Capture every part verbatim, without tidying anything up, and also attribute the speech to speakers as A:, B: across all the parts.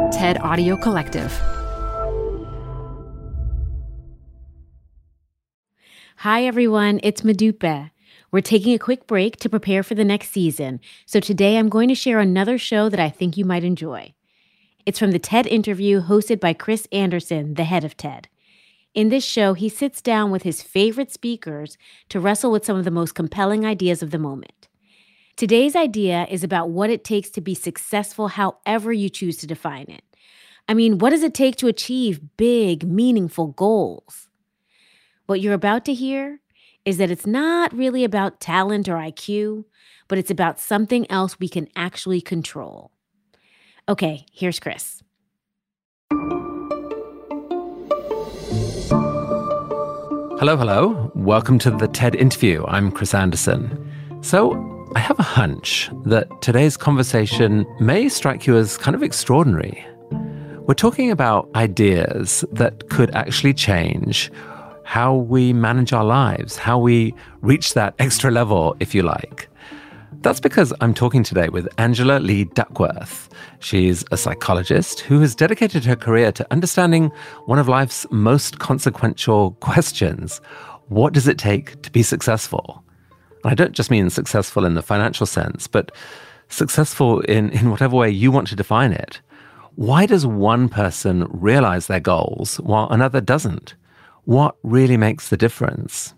A: TED Audio Collective.
B: Hi, everyone. It's Modupe. We're taking a quick break to prepare for the next season. So today I'm going to share another show that I think you might enjoy. It's from the TED Interview hosted by Chris Anderson, the head of TED. In this show, he sits down with his favorite speakers to wrestle with some of the most compelling ideas of the moment. Today's idea is about what it takes to be successful however you choose to define it. I mean, what does it take to achieve big, meaningful goals? What you're about to hear is that it's not really about talent or I Q, but it's about something else we can actually control. Okay, here's Chris.
C: Hello, hello. Welcome to the TED Interview. I'm Chris Anderson. So, I have a hunch that today's conversation may strike you as kind of extraordinary. We're talking about ideas that could actually change how we manage our lives, how we reach that extra level, if you like. That's because I'm talking today with Angela Lee Duckworth. She's a psychologist who has dedicated her career to understanding one of life's most consequential questions. What does it take to be successful? I don't just mean successful in the financial sense, but successful in, in whatever way you want to define it. Why does one person realize their goals while another doesn't? What really makes the difference?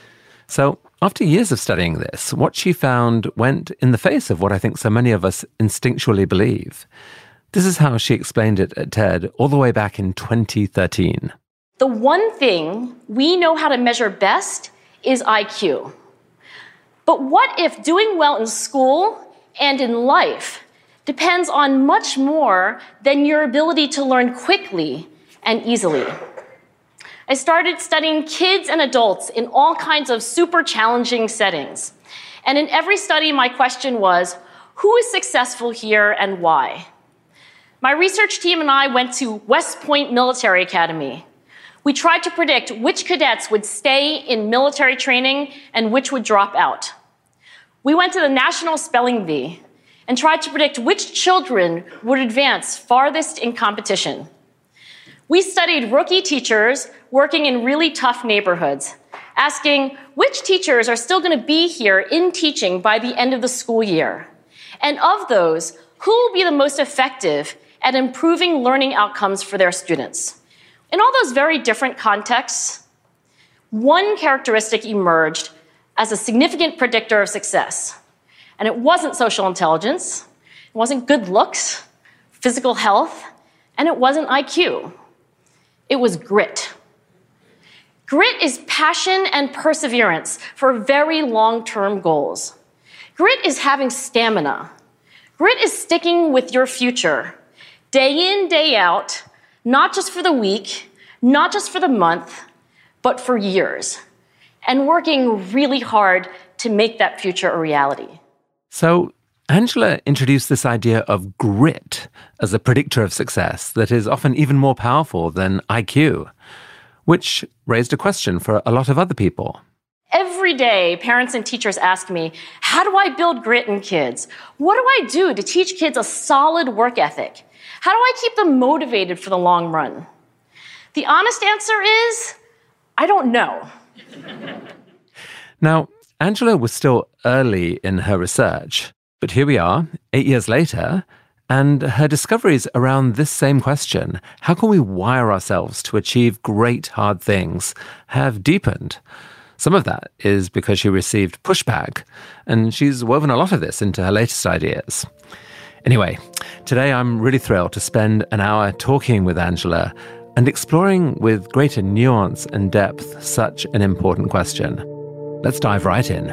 C: So, after years of studying this, what she found went in the face of what I think so many of us instinctually believe. This is how she explained it at TED all the way back in twenty thirteen.
D: The one thing we know how to measure best is I Q. But what if doing well in school and in life depends on much more than your ability to learn quickly and easily? I started studying kids and adults in all kinds of super challenging settings. And in every study, my question was, who is successful here and why? My research team and I went to West Point Military Academy. We tried to predict which cadets would stay in military training and which would drop out. We went to the National Spelling Bee and tried to predict which children would advance farthest in competition. We studied rookie teachers working in really tough neighborhoods, asking which teachers are still going to be here in teaching by the end of the school year. And of those, who will be the most effective at improving learning outcomes for their students? In all those very different contexts, one characteristic emerged as a significant predictor of success. And it wasn't social intelligence, it wasn't good looks, physical health, and it wasn't I Q. It was grit. Grit is passion and perseverance for very long-term goals. Grit is having stamina. Grit is sticking with your future, day in, day out, not just for the week, not just for the month, but for years, and working really hard to make that future a reality.
C: So, Angela introduced this idea of grit as a predictor of success that is often even more powerful than I Q, which raised a question for a lot of other people.
D: Every day, parents and teachers ask me, how do I build grit in kids? What do I do to teach kids a solid work ethic? How do I keep them motivated for the long run? The honest answer is, I don't know.
C: Now, Angela was still early in her research, but here we are, eight years later, and her discoveries around this same question, how can we wire ourselves to achieve great hard things, have deepened. Some of that is because she received pushback, and she's woven a lot of this into her latest ideas. Anyway, today I'm really thrilled to spend an hour talking with Angela and exploring with greater nuance and depth such an important question. Let's dive right in.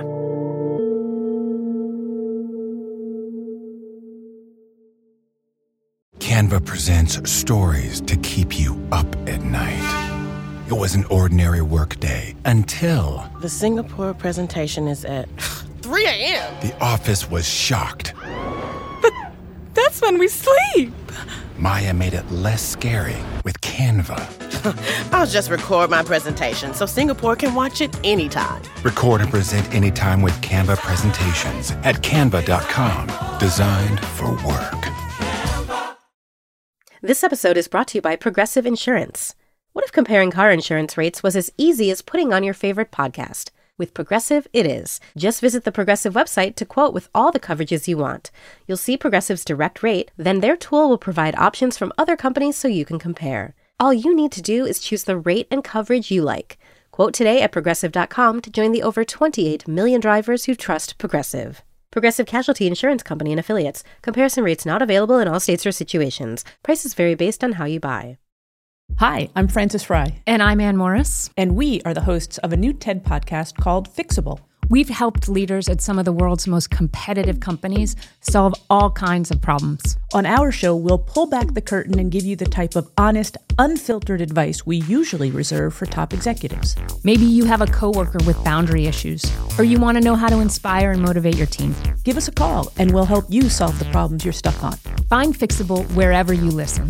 E: Canva presents stories to keep you up at night. It was an ordinary workday until...
F: The Singapore presentation is at three a.m.
E: The office was shocked.
F: But that's when we sleep.
E: Maya made it less scary with Canva.
F: I'll just record my presentation so Singapore can watch it anytime.
E: Record and present anytime with Canva presentations at canva dot com. Designed for work.
A: This episode is brought to you by Progressive Insurance. What if comparing car insurance rates was as easy as putting on your favorite podcast? With Progressive, it is. Just visit the Progressive website to quote with all the coverages you want. You'll see Progressive's direct rate, then their tool will provide options from other companies so you can compare. All you need to do is choose the rate and coverage you like. Quote today at Progressive dot com to join the over twenty-eight million drivers who trust Progressive. Progressive Casualty Insurance Company and Affiliates. Comparison rates not available in all states or situations. Prices vary based on how you buy.
G: Hi, I'm Frances Fry.
H: And I'm Ann Morris.
G: And we are the hosts of a new TED podcast called Fixable.
H: We've helped leaders at some of the world's most competitive companies solve all kinds of problems.
G: On our show, we'll pull back the curtain and give you the type of honest, unfiltered advice we usually reserve for top executives.
H: Maybe you have a coworker with boundary issues, or you want to know how to inspire and motivate your team.
G: Give us a call, and we'll help you solve the problems you're stuck on.
H: Find Fixable wherever you listen.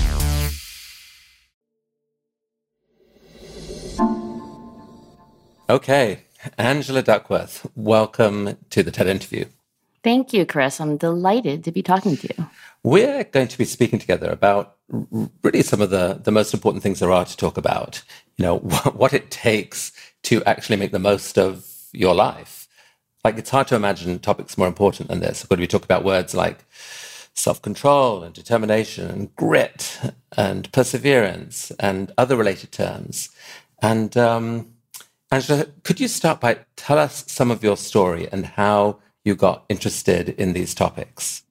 C: Okay, Angela Duckworth, welcome to the TED interview.
D: Thank you, Chris. I'm delighted to be talking to you.
C: We're going to be speaking together about really some of the, the most important things there are to talk about. You know, what it takes to actually make the most of your life. Like, it's hard to imagine topics more important than this. When we talk about words like self-control and determination and grit and perseverance and other related terms. And um, Angela, could you start by tell us some of your story and how you got interested in these topics?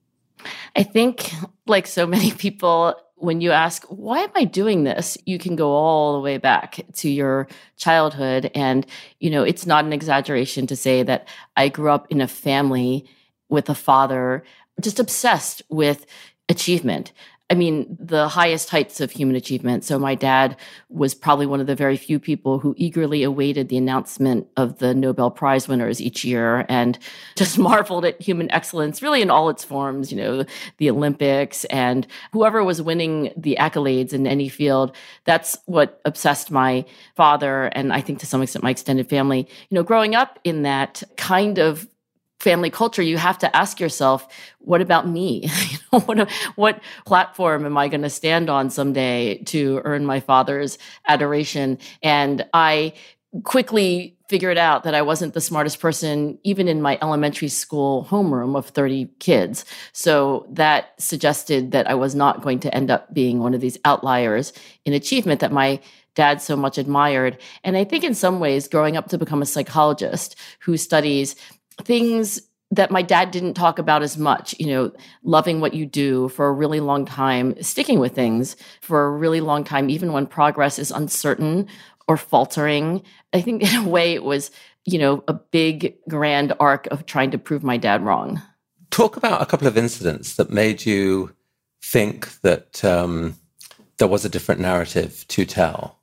D: I think, like so many people, when you ask, why am I doing this? You can go all the way back to your childhood. And, you know, it's not an exaggeration to say that I grew up in a family with a father just obsessed with achievement. I mean, the highest heights of human achievement. So my dad was probably one of the very few people who eagerly awaited the announcement of the Nobel Prize winners each year and just marveled at human excellence, really in all its forms, you know, the Olympics and whoever was winning the accolades in any field. That's what obsessed my father, and I think to some extent my extended family. You know, growing up in that kind of family culture, you have to ask yourself, what about me? you know, what, what platform am I going to stand on someday to earn my father's adoration? And I quickly figured out that I wasn't the smartest person, even in my elementary school homeroom of thirty kids. So that suggested that I was not going to end up being one of these outliers in achievement that my dad so much admired. And I think in some ways, growing up to become a psychologist who studies things that my dad didn't talk about as much, you know, loving what you do for a really long time, sticking with things for a really long time, even when progress is uncertain or faltering. I think in a way it was, you know, a big grand arc of trying to prove my dad wrong.
C: Talk about a couple of incidents that made you think that um, there was a different narrative to tell.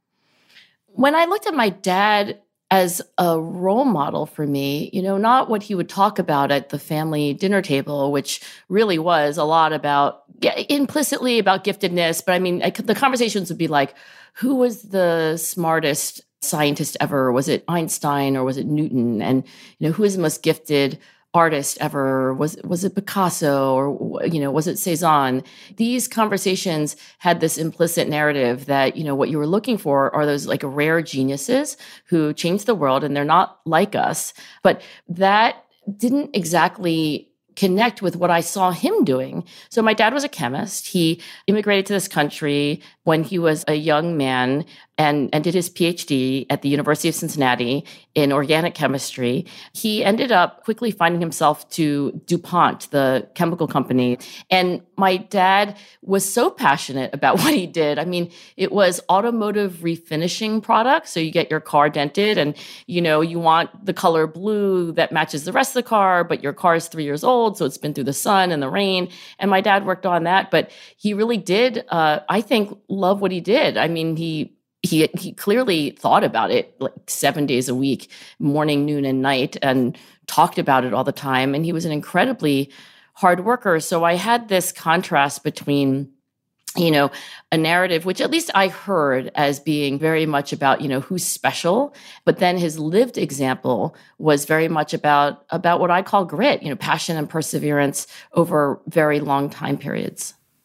D: When I looked at my dad as a role model for me, you know, not what he would talk about at the family dinner table, which really was a lot about, yeah, implicitly about giftedness. But I mean, I could, the conversations would be like, who was the smartest scientist ever? Was it Einstein or was it Newton? And, you know, who is the most gifted artist ever? Was was it Picasso or, you know, was it Cezanne? These conversations had this implicit narrative that, you know, what you were looking for are those like rare geniuses who changed the world and they're not like us. But that didn't exactly connect with what I saw him doing. So my dad was a chemist. He immigrated to this country when he was a young man and, and did his PhD at the University of Cincinnati in organic chemistry. He ended up quickly finding himself to DuPont, the chemical company. And my dad was so passionate about what he did. I mean, it was automotive refinishing products. So you get your car dented and, you know, you want the color blue that matches the rest of the car, but your car is three years old. So it's been through the sun and the rain. And my dad worked on that, but he really did, uh, I think, love what he did. I mean, he He he clearly thought about it like seven days a week, morning, noon, and night, and talked about it all the time. And he was an incredibly hard worker. So I had this contrast between, you know, a narrative, which at least I heard as being very much about, you know, who's special. But then his lived example was very much about, about what I call grit, you know, passion and perseverance over very long time periods.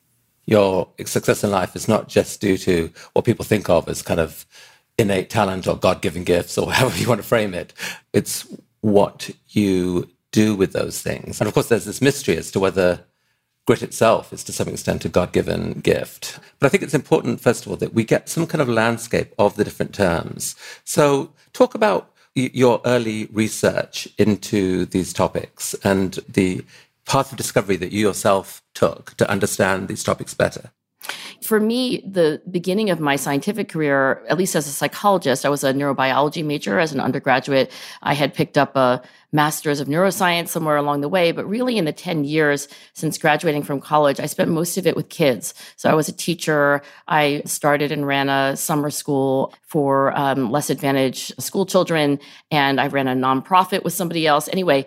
C: your success in life is not just due to what people think of as kind of innate talent or God-given gifts or however you want to frame it. It's what you do with those things. And of course, there's this mystery as to whether grit itself is to some extent a God-given gift. But I think it's important, first of all, that we get some kind of landscape of the different terms. So talk about y- your early research into these topics and the path of discovery that you yourself took to understand these topics better.
D: For me, the beginning of my scientific career, at least as a psychologist, I was a neurobiology major as an undergraduate. I had picked up a master's of neuroscience somewhere along the way, but really in the ten years since graduating from college, I spent most of it with kids. So I was a teacher. I started and ran a summer school for um, less advantaged school children, and I ran a nonprofit with somebody else. Anyway,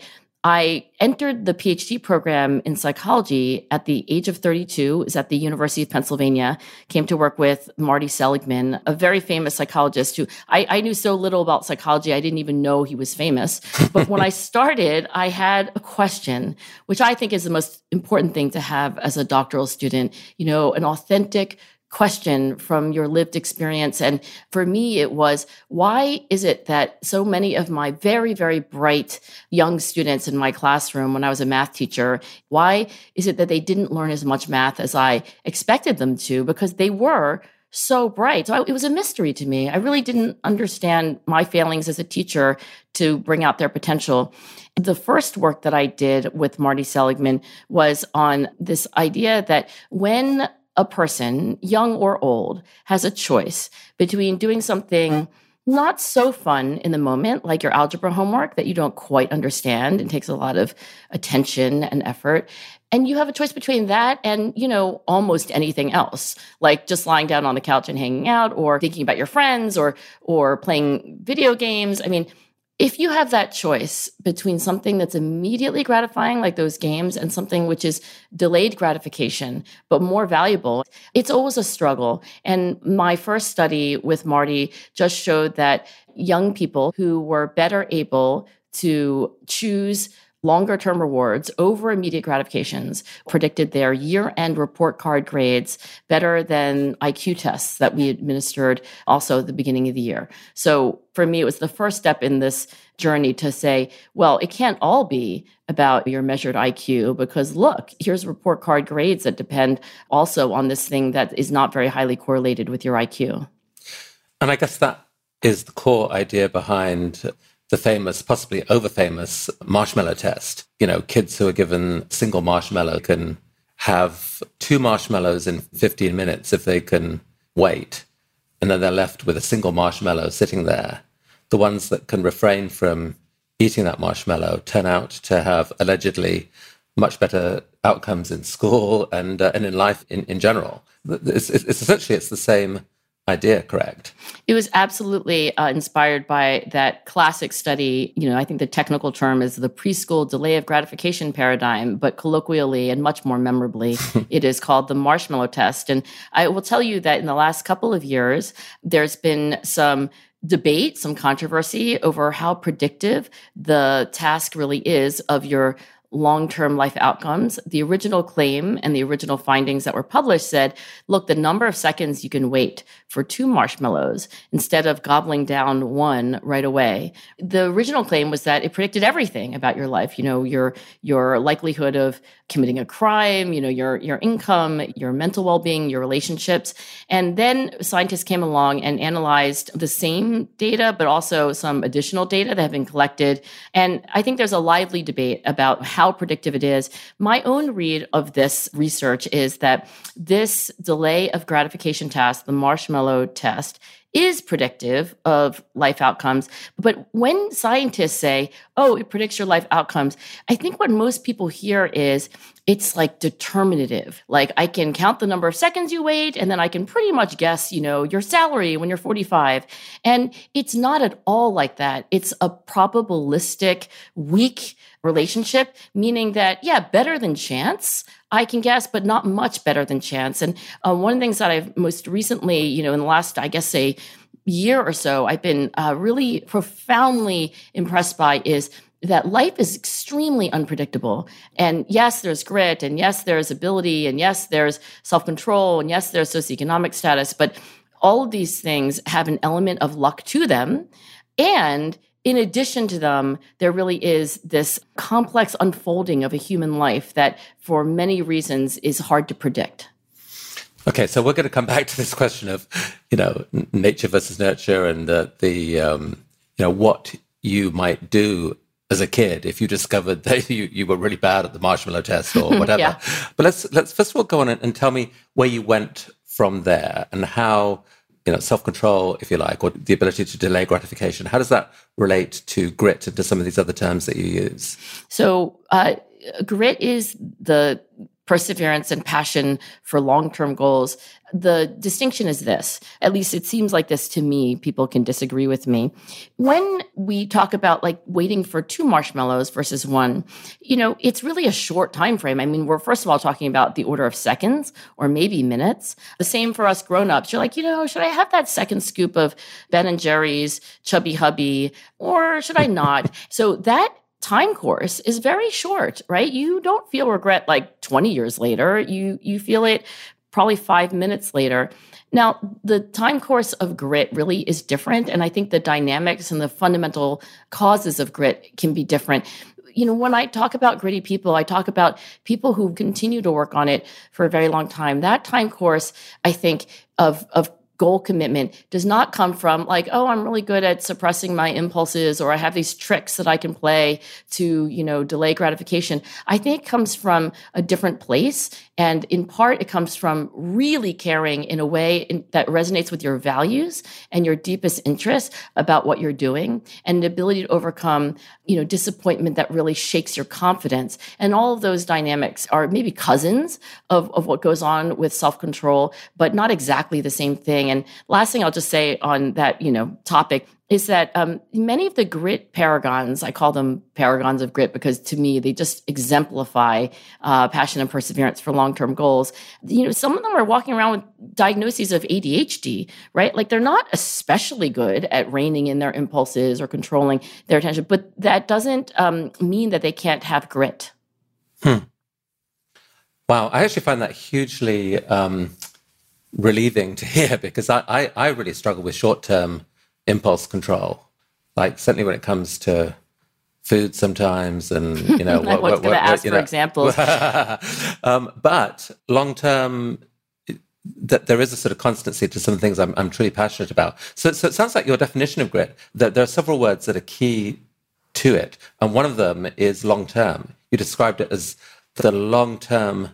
D: I entered the PhD program in psychology at the age of thirty-two. It was at the University of Pennsylvania. Came to work with Marty Seligman, a very famous psychologist who I, I knew so little about psychology, I didn't even know he was famous. But when I started, I had a question, which I think is the most important thing to have as a doctoral student, you know, an authentic question from your lived experience. And for me, it was, why is it that so many of my very, very bright young students in my classroom when I was a math teacher, why is it that they didn't learn as much math as I expected them to? Because they were so bright. So I, it was a mystery to me. I really didn't understand my failings as a teacher to bring out their potential. The first work that I did with Marty Seligman was on this idea that when a person, young or old, has a choice between doing something not so fun in the moment, like your algebra homework that you don't quite understand and takes a lot of attention and effort. And you have a choice between that and, you know, almost anything else, like just lying down on the couch and hanging out or thinking about your friends or, or playing video games. I mean, if you have that choice between something that's immediately gratifying, like those games, and something which is delayed gratification, but more valuable, it's always a struggle. And my first study with Marty just showed that young people who were better able to choose longer-term rewards over immediate gratifications predicted their year-end report card grades better than I Q tests that we administered also at the beginning of the year. So for me, it was the first step in this journey to say, well, it can't all be about your measured I Q because look, here's report card grades that depend also on this thing that is not very highly correlated with your I Q.
C: And I guess that is the core idea behind the famous, possibly over-famous marshmallow test. You know, kids who are given a single marshmallow can have two marshmallows in fifteen minutes if they can wait. And then they're left with a single marshmallow sitting there. The ones that can refrain from eating that marshmallow turn out to have allegedly much better outcomes in school and uh, and in life in, in general. It's, it's, it's essentially, it's the same idea, correct?
D: It was absolutely uh, inspired by that classic study. You know, I think the technical term is the preschool delay of gratification paradigm, but colloquially and much more memorably, it is called the marshmallow test. And I will tell you that in the last couple of years, there's been some debate, some controversy over how predictive the task really is of your long-term life outcomes. The original claim and the original findings that were published said, look, the number of seconds you can wait for two marshmallows instead of gobbling down one right away. The original claim was that it predicted everything about your life, you know, your your likelihood of committing a crime, you know, your your income, your mental well-being, your relationships. And then scientists came along and analyzed the same data, but also some additional data that have been collected. And I think there's a lively debate about how predictive it is. My own read of this research is that this delay of gratification task, the marshmallow test, is predictive of life outcomes. But when scientists say, oh, it predicts your life outcomes, I think what most people hear is it's like determinative. Like I can count the number of seconds you wait, and then I can pretty much guess, you know, your salary when you're forty-five. And it's not at all like that. It's a probabilistic, weak relationship, meaning that, yeah, better than chance, I can guess, but not much better than chance. And uh, one of the things that I've most recently, you know, in the last, I guess, say, year or so, I've been uh, really profoundly impressed by is
I: that life is extremely unpredictable. And yes, there's grit, and yes, there's ability, and yes, there's self-control, and yes, there's socioeconomic status, but all of these things have an element of luck to them. And in addition to them, there really is this complex unfolding of a human life that for many reasons is hard to predict.
C: Okay, so we're going to come back to this question of, you know, nature versus nurture, and the, the um, you know, what you might do as a kid if you discovered that you, you were really bad at the marshmallow test or whatever. yeah. But let's let's first of all go on and, and tell me where you went from there, and how, you know, self-control, if you like, or the ability to delay gratification, how does that relate to grit and to some of these other terms that you use?
I: So uh, grit is the perseverance and passion for long-term goals. The distinction is this, at least it seems like this to me, people can disagree with me. When we talk about like waiting for two marshmallows versus one, you know, it's really a short time frame. I mean, we're first of all talking about the order of seconds or maybe minutes. The same for us grown-ups. You're like, you know, should I have that second scoop of Ben and Jerry's Chubby Hubby, or should I not? So that time course is very short, right? You don't feel regret like twenty years later. You you feel it probably five minutes later. Now, the time course of grit really is different. And I think the dynamics and the fundamental causes of grit can be different. You know, when I talk about gritty people, I talk about people who continue to work on it for a very long time. That time course, I think, of of goal commitment does not come from like, oh, I'm really good at suppressing my impulses, or I have these tricks that I can play to, you know, delay gratification. I think it comes from a different place. And in part, it comes from really caring in a way in, that resonates with your values and your deepest interests about what you're doing, and the ability to overcome, you know, disappointment that really shakes your confidence. And all of those dynamics are maybe cousins of, of what goes on with self-control, but not exactly the same thing. And last thing I'll just say on that, you know, topic is that um, many of the grit paragons, I call them paragons of grit because to me, they just exemplify uh, passion and perseverance for long-term goals. You know, some of them are walking around with diagnoses of A D H D, right? Like they're not especially good at reining in their impulses or controlling their attention, but that doesn't um, mean that they can't have grit.
C: Hmm. Wow, I actually find that hugely um, relieving to hear, because I, I, I really struggle with short-term impulse control, like certainly when it comes to food sometimes, and you know,
I: what, I was going to ask you know. for examples.
C: um, but long term, that there is a sort of constancy to some things I'm, I'm truly passionate about. So, so it sounds like your definition of grit, that there are several words that are key to it, and one of them is long term. You described it as the long term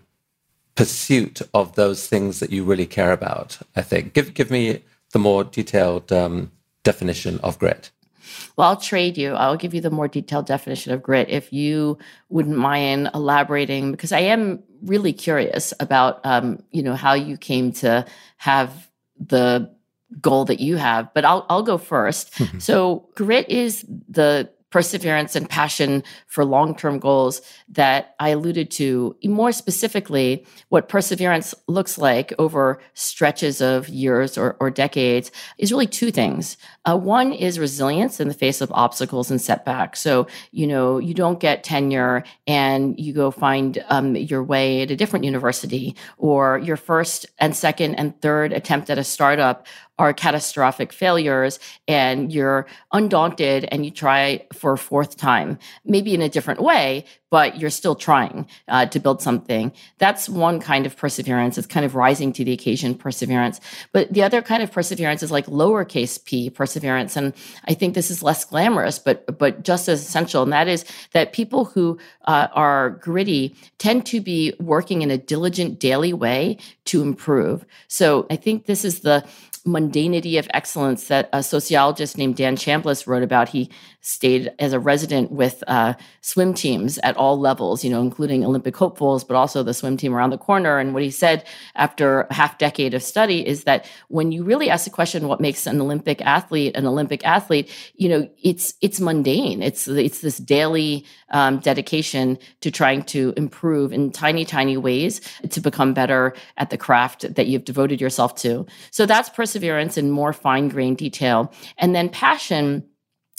C: pursuit of those things that you really care about. I think give give me the more detailed Um, definition of grit.
I: Well, I'll trade you. I'll give you the more detailed definition of grit if you wouldn't mind elaborating, because I am really curious about, um, you know, how you came to have the goal that you have. But I'll I'll go first. Mm-hmm. So grit is the perseverance and passion for long-term goals that I alluded to. More specifically, what perseverance looks like over stretches of years or, or decades is really two things. Uh, one is resilience in the face of obstacles and setbacks. So, you know, you don't get tenure and you go find um, your way at a different university, or your first and second and third attempt at a startup are catastrophic failures, and you're undaunted and you try for a fourth time, maybe in a different way, but you're still trying uh, to build something. That's one kind of perseverance. It's kind of rising to the occasion perseverance. But the other kind of perseverance is like lowercase p perseverance. And I think this is less glamorous, but but just as essential. And that is that people who uh, are gritty tend to be working in a diligent daily way to improve. So I think this is the mundanity of excellence that a sociologist named Dan Chambliss wrote about. He stayed as a resident with uh, swim teams at all levels, you know, including Olympic hopefuls, but also the swim team around the corner. And what he said after a half decade of study is that when you really ask the question, what makes an Olympic athlete an Olympic athlete, you know, it's it's mundane. It's it's this daily um, dedication to trying to improve in tiny, tiny ways to become better at the craft that you've devoted yourself to. So that's perseverance in more fine-grained detail. And then passion,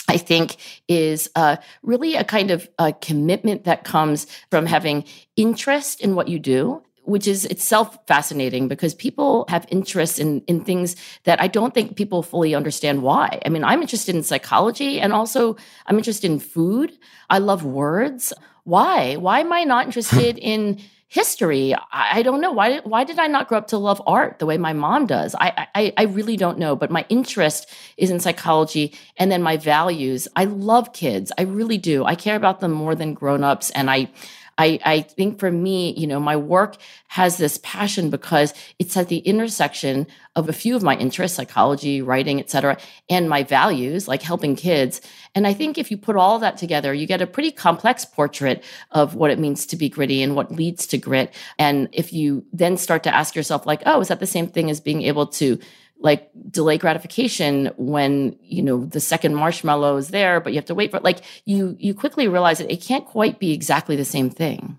I: I think is uh, really a kind of a commitment that comes from having interest in what you do, which is itself fascinating because people have interest in, in things that I don't think people fully understand why. I mean, I'm interested in psychology and also I'm interested in food. I love words. Why? Why am I not interested in history? I, I don't know. Why, why did I not grow up to love art the way my mom does? I, I, I really don't know. But my interest is in psychology and then my values. I love kids. I really do. I care about them more than grownups. And I, I, I think for me, you know, my work has this passion because it's at the intersection of a few of my interests, psychology, writing, et cetera, and my values, like helping kids. And I think if you put all that together, you get a pretty complex portrait of what it means to be gritty and what leads to grit. And if you then start to ask yourself like, oh, is that the same thing as being able to like delay gratification when, you know, the second marshmallow is there, but you have to wait for it. Like you, you quickly realize that it can't quite be exactly the same thing.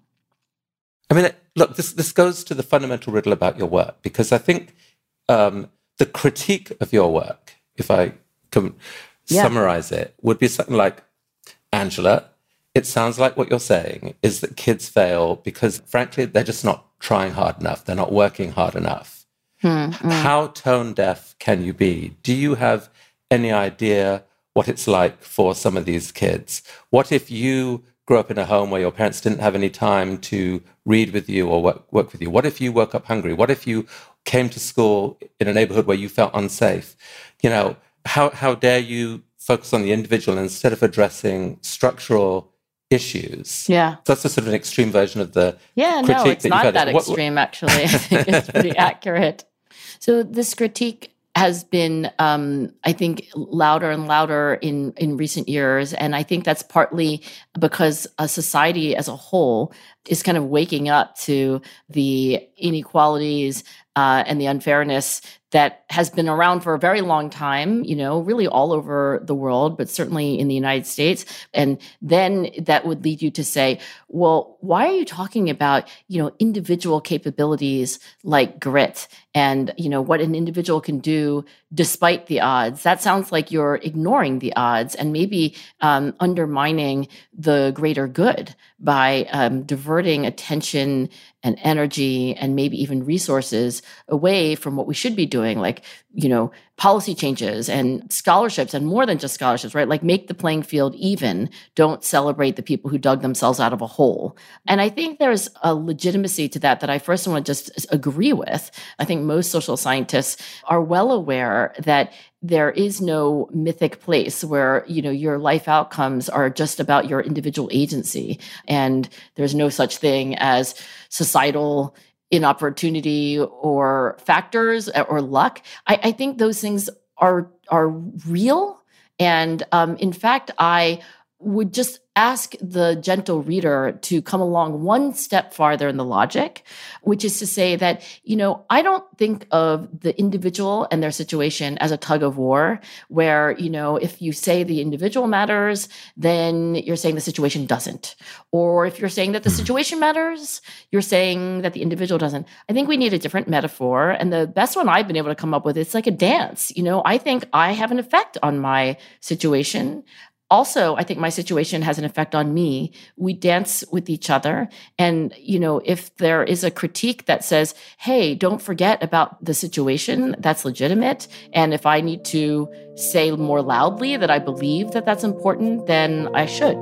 C: I mean, look, this, this goes to the fundamental riddle about your work, because I think um, the critique of your work, if I can yeah. summarize it, would be something like, Angela, it sounds like what you're saying is that kids fail because frankly, they're just not trying hard enough. They're not working hard enough. Hmm, hmm. How tone deaf can you be? Do you have any idea what it's like for some of these kids? What if you grew up in a home where your parents didn't have any time to read with you or work, work with you? What if you woke up hungry? What if you came to school in a neighborhood where you felt unsafe? You know, how, how dare you focus on the individual instead of addressing structural issues?
I: Yeah.
C: So that's a sort of an extreme version of the
I: yeah,
C: critique
I: no, it's
C: that
I: not
C: you've had.
I: that
C: What,
I: extreme, actually. I think it's pretty accurate. So this critique has been, um, I think, louder and louder in, in recent years. And I think that's partly because a society as a whole is kind of waking up to the inequalities uh, and the unfairness that has been around for a very long time, you know, really all over the world, but certainly in the United States. And then that would lead you to say, well, why are you talking about, you know, individual capabilities like grit and, you know, what an individual can do despite the odds? That sounds like you're ignoring the odds and maybe um, undermining the greater good by um, diverting attention and energy and maybe even resources away from what we should be doing, like, you know, policy changes and scholarships and more than just scholarships, right? Like make the playing field even. Don't celebrate the people who dug themselves out of a hole. And I think there's a legitimacy to that that I first want to just agree with. I think most social scientists are well aware that there is no mythic place where, you know, your life outcomes are just about your individual agency. And there's no such thing as societal inopportunity or factors or luck. I, I think those things are, are real. And um, in fact, I would just ask the gentle reader to come along one step farther in the logic, which is to say that, you know, I don't think of the individual and their situation as a tug of war where, you know, if you say the individual matters, then you're saying the situation doesn't. Or if you're saying that the situation matters, you're saying that the individual doesn't. I think we need a different metaphor. And the best one I've been able to come up with, it's like a dance. You know, I think I have an effect on my situation. Also, I think my situation has an effect on me. We dance with each other. And, you know, if there is a critique that says, hey, don't forget about the situation, that's legitimate. And if I need to say more loudly that I believe that that's important, then I should.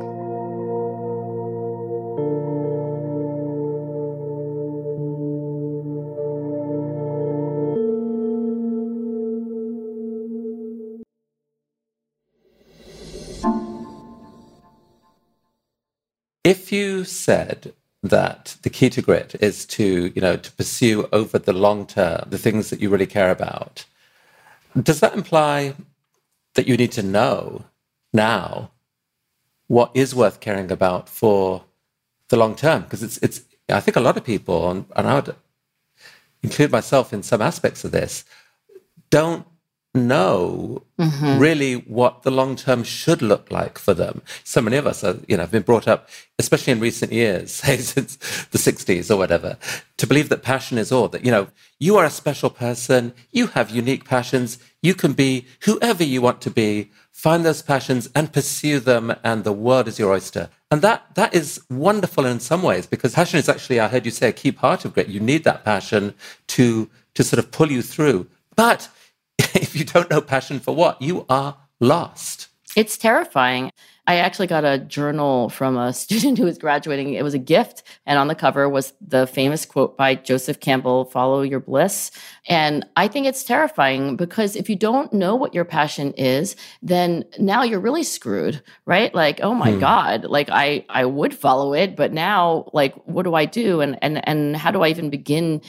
C: If you said that the key to grit is to, you know, to pursue over the long term the things that you really care about, does that imply that you need to know now what is worth caring about for the long term? Because it's, it's. I think a lot of people, and, and I would include myself in some aspects of this, don't know mm-hmm. really what the long term should look like for them. So many of us are, you know, have been brought up, especially in recent years, say since the sixties or whatever, to believe that passion is all, that, you know, you are a special person, you have unique passions, you can be whoever you want to be find those passions and pursue them, and the world is your oyster. And that that is wonderful in some ways, because passion is actually, I heard you say, a key part of grit. You need that passion to to sort of pull you through. But if you don't know passion for what, you are lost.
I: It's terrifying. I actually got a journal from a student who was graduating. It was a gift. And on the cover was the famous quote by Joseph Campbell, "Follow your bliss." And I think it's terrifying because if you don't know what your passion is, then now you're really screwed, right? Like, oh my hmm. God, like I, I would follow it, but now like, what do I do? And, and, and how do I even begin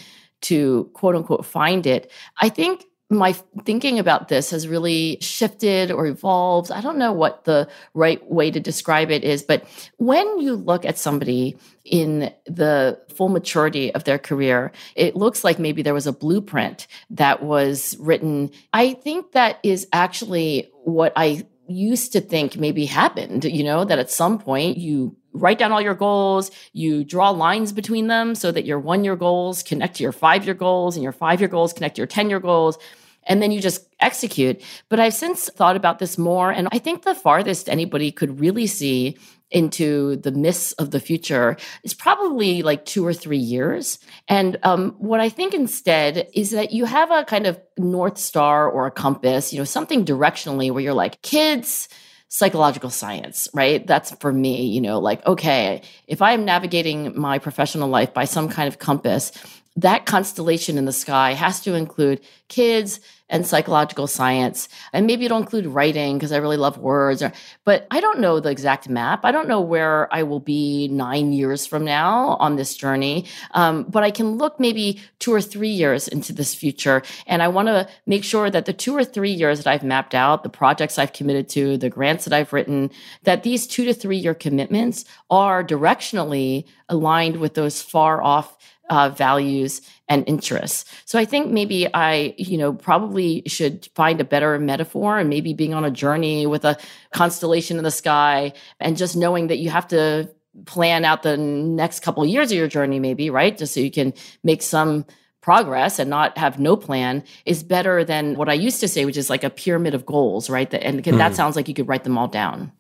I: to quote unquote find it? I think my thinking about this has really shifted or evolved. I don't know what the right way to describe it is, but when you look at somebody in the full maturity of their career, it looks like maybe there was a blueprint that was written. I think that is actually what I used to think maybe happened, you know, that at some point you write down all your goals, you draw lines between them so that your one-year goals connect to your five-year goals and your five-year goals connect to your ten-year goals. And then you just execute. But I've since thought about this more. And I think the farthest anybody could really see into the myths of the future is probably like two or three years. And um, what I think instead is that you have a kind of North Star or a compass, you know, something directionally where you're like, kids, psychological science, right? That's for me, you know, like, okay, if I am navigating my professional life by some kind of compass, that constellation in the sky has to include kids and psychological science. And maybe it'll include writing because I really love words. Or, but I don't know the exact map. I don't know where I will be nine years from now on this journey. Um, but I can look maybe two or three years into this future. And I want to make sure that the two or three years that I've mapped out, the projects I've committed to, the grants that I've written, that these two to three year commitments are directionally aligned with those far off Uh, values and interests. So I think maybe I, you know, probably should find a better metaphor, and maybe being on a journey with a constellation in the sky and just knowing that you have to plan out the next couple of years of your journey, maybe, right? Just so you can make some progress and not have no plan is better than what I used to say, which is like a pyramid of goals, right? And mm. that sounds like you could write them all down.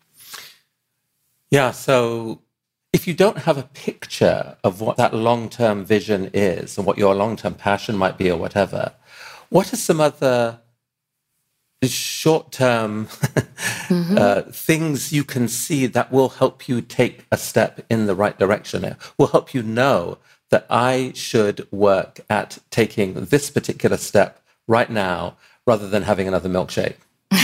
C: Yeah. So if you don't have a picture of what that long-term vision is and what your long-term passion might be or whatever, what are some other short-term mm-hmm. uh, things you can see that will help you take a step in the right direction? It will help you know that I should work at taking this particular step right now rather than having another milkshake.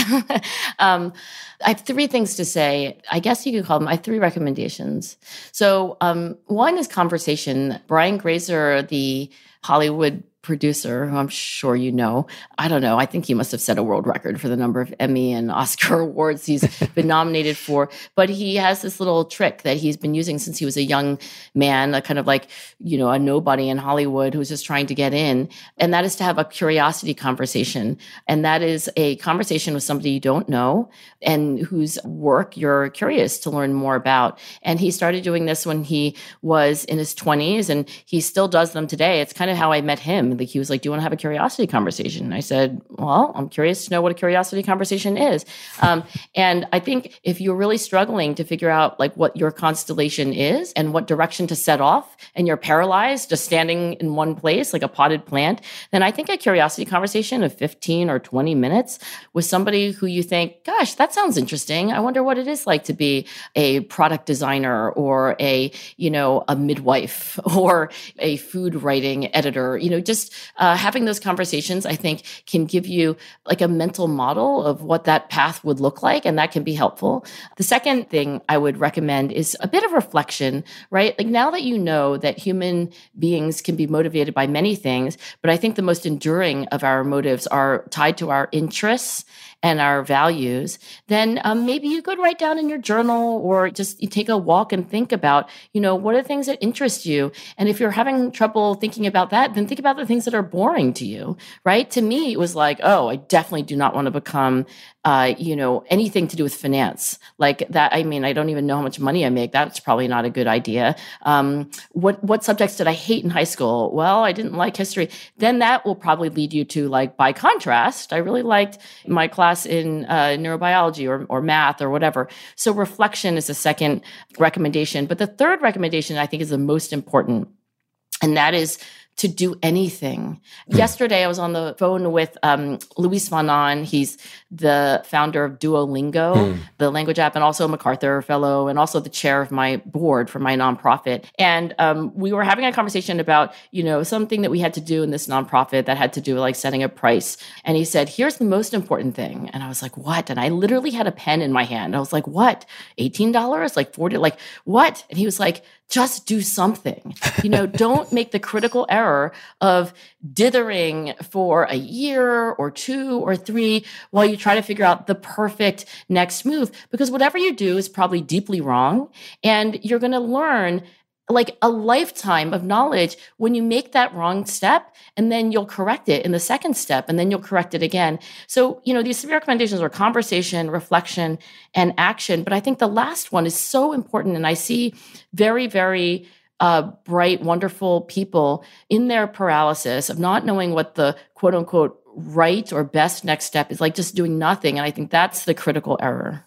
I: um, I have three things to say. I guess you could call them, I have three recommendations. So um, one is conversation. Brian Grazer, the Hollywood producer, who I'm sure you know, I don't know, I think he must have set a world record for the number of Emmy and Oscar awards he's been nominated for. But he has this little trick that he's been using since he was a young man, a kind of like, you know, a nobody in Hollywood who's just trying to get in. And that is to have a curiosity conversation. And that is a conversation with somebody you don't know and whose work you're curious to learn more about. And he started doing this when he was in his twenties, and he still does them today. It's kind of how I met him. Like, he was like, do you want to have a curiosity conversation? And I said, well, I'm curious to know what a curiosity conversation is. Um, and I think if you're really struggling to figure out like what your constellation is and what direction to set off, and you're paralyzed just standing in one place like a potted plant, then I think a curiosity conversation of fifteen or twenty minutes with somebody who you think, gosh, that sounds interesting. I wonder what it is like to be a product designer or a, you know, a midwife or a food writing editor, you know, just uh, having those conversations, I think, can give you like a mental model of what that path would look like, and that can be helpful. The second thing I would recommend is a bit of reflection, right? Like, now that you know that human beings can be motivated by many things, but I think the most enduring of our motives are tied to our interests and our values, then um, maybe you could write down in your journal or just you take a walk and think about, you know, what are the things that interest you? And if you're having trouble thinking about that, then think about the things that are boring to you, right? To me, it was like, oh, I definitely do not want to become, uh, you know, anything to do with finance. Like that, I mean, I don't even know how much money I make. That's probably not a good idea. Um, what, what subjects did I hate in high school? Well, I didn't like history. Then that will probably lead you to, like, by contrast, I really liked my class class in uh, neurobiology or, or math or whatever. So reflection is the second recommendation. But the third recommendation I think is the most important, and that is to do anything. Mm. Yesterday, I was on the phone with um, Luis von Ahn. He's the founder of Duolingo, mm. the language app, and also a MacArthur Fellow, and also the chair of my board for my nonprofit. And um, we were having a conversation about, you know, something that we had to do in this nonprofit that had to do with like setting a price. And he said, here's the most important thing. And I was like, what? And I literally had a pen in my hand. I was like, what? eighteen dollars? Like forty dollars? Like what? And he was like, just do something. You know, don't make the critical error of dithering for a year or two or three while you try to figure out the perfect next move. Because whatever you do is probably deeply wrong. And you're going to learn like a lifetime of knowledge when you make that wrong step, and then you'll correct it in the second step, and then you'll correct it again. So, you know, these three recommendations are conversation, reflection, and action. But I think the last one is so important. And I see very, very uh, bright, wonderful people in their paralysis of not knowing what the quote unquote right or best next step is, like just doing nothing. And I think that's the critical error.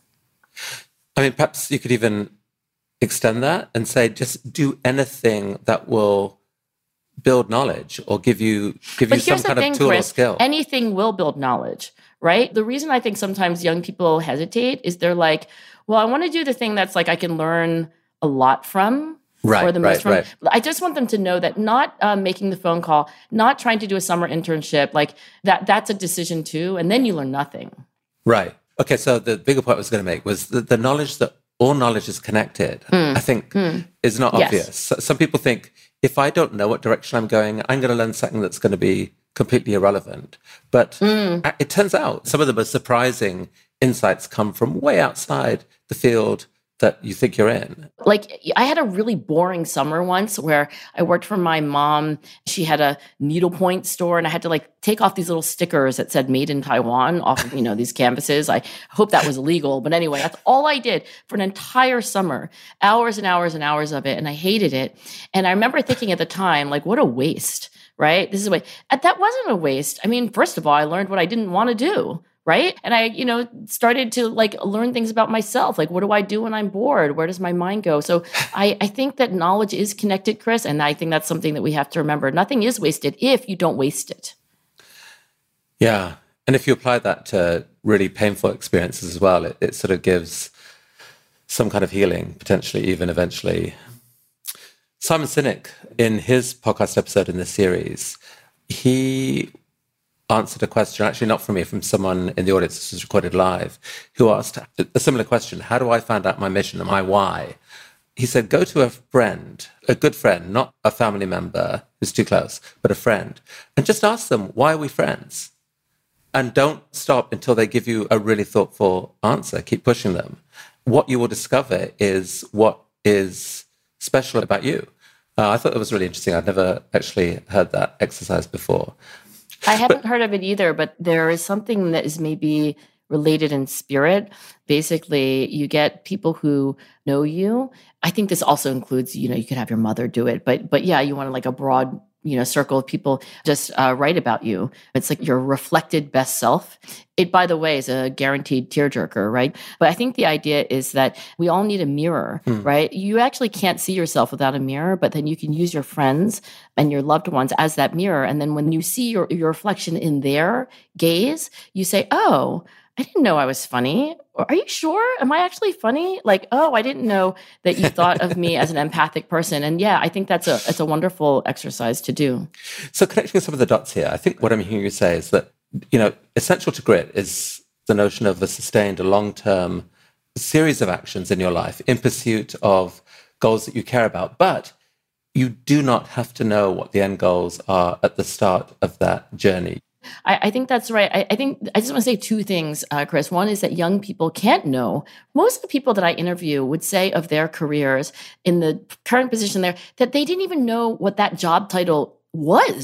C: I mean, perhaps you could even extend that and say, just do anything that will build knowledge or give you give
I: but
C: you some kind
I: thing,
C: of tool
I: Chris,
C: or skill.
I: Anything will build knowledge, right? The reason I think sometimes young people hesitate is they're like, well, I want to do the thing that's like I can learn a lot from.
C: Right,
I: or the
C: right,
I: most from.
C: right.
I: I just want them to know that not um, making the phone call, not trying to do a summer internship, like that that's a decision too. And then you learn nothing.
C: Right. Okay, so the bigger point I was going to make was the, the knowledge that all knowledge is connected, mm. I think, mm. is not
I: yes.
C: obvious. So, some people think, if I don't know what direction I'm going, I'm going to learn something that's going to be completely irrelevant. But mm. it turns out some of the most surprising insights come from way outside the field that you think you're in.
I: Like, I had a really boring summer once where I worked for my mom. She had a needlepoint store, and I had to like take off these little stickers that said made in Taiwan off of, you know, these canvases. I hope that was illegal. But anyway, that's all I did for an entire summer, hours and hours and hours of it. And I hated it. And I remember thinking at the time, like, what a waste, right? This is a waste. That wasn't a waste. I mean, first of all, I learned what I didn't want to do. Right. And I, you know, started to like learn things about myself. Like, what do I do when I'm bored? Where does my mind go? So I, I think that knowledge is connected, Chris. And I think that's something that we have to remember. Nothing is wasted if you don't waste it.
C: Yeah. And if you apply that to really painful experiences as well, it, it sort of gives some kind of healing, potentially even eventually. Simon Sinek, in his podcast episode in this series, he answered a question, actually not from me, from someone in the audience, this was recorded live, who asked a similar question: how do I find out my mission and my why? He said, go to a friend, a good friend, not a family member who's too close, but a friend, and just ask them, why are we friends? And don't stop until they give you a really thoughtful answer. Keep pushing them. What you will discover is what is special about you. Uh, I thought that was really interesting. I'd never actually heard that exercise before.
I: I haven't but, heard of it either, but there is something that is maybe related in spirit. Basically, you get people who know you. I think this also includes, you know, you could have your mother do it, but but yeah, you want like a broad, you know, circle of people just uh, write about you. It's like your reflected best self. It, by the way, is a guaranteed tearjerker, right? But I think the idea is that we all need a mirror, hmm. right? You actually can't see yourself without a mirror, but then you can use your friends and your loved ones as that mirror. And then when you see your, your reflection in their gaze, you say, oh, I didn't know I was funny. Are you sure? Am I actually funny? Like, oh, I didn't know that you thought of me as an empathic person. And yeah, I think that's a it's a wonderful exercise to do.
C: So connecting some of the dots here, I think what I'm hearing you say is that, you know, essential to grit is the notion of a sustained, a long-term series of actions in your life in pursuit of goals that you care about. But you do not have to know what the end goals are at the start of that journey.
I: I, I think that's right. I, I think I just want to say two things, uh, Chris. One is that young people can't know. Most of the people that I interview would say of their careers in the current position there that they didn't even know what that job title was.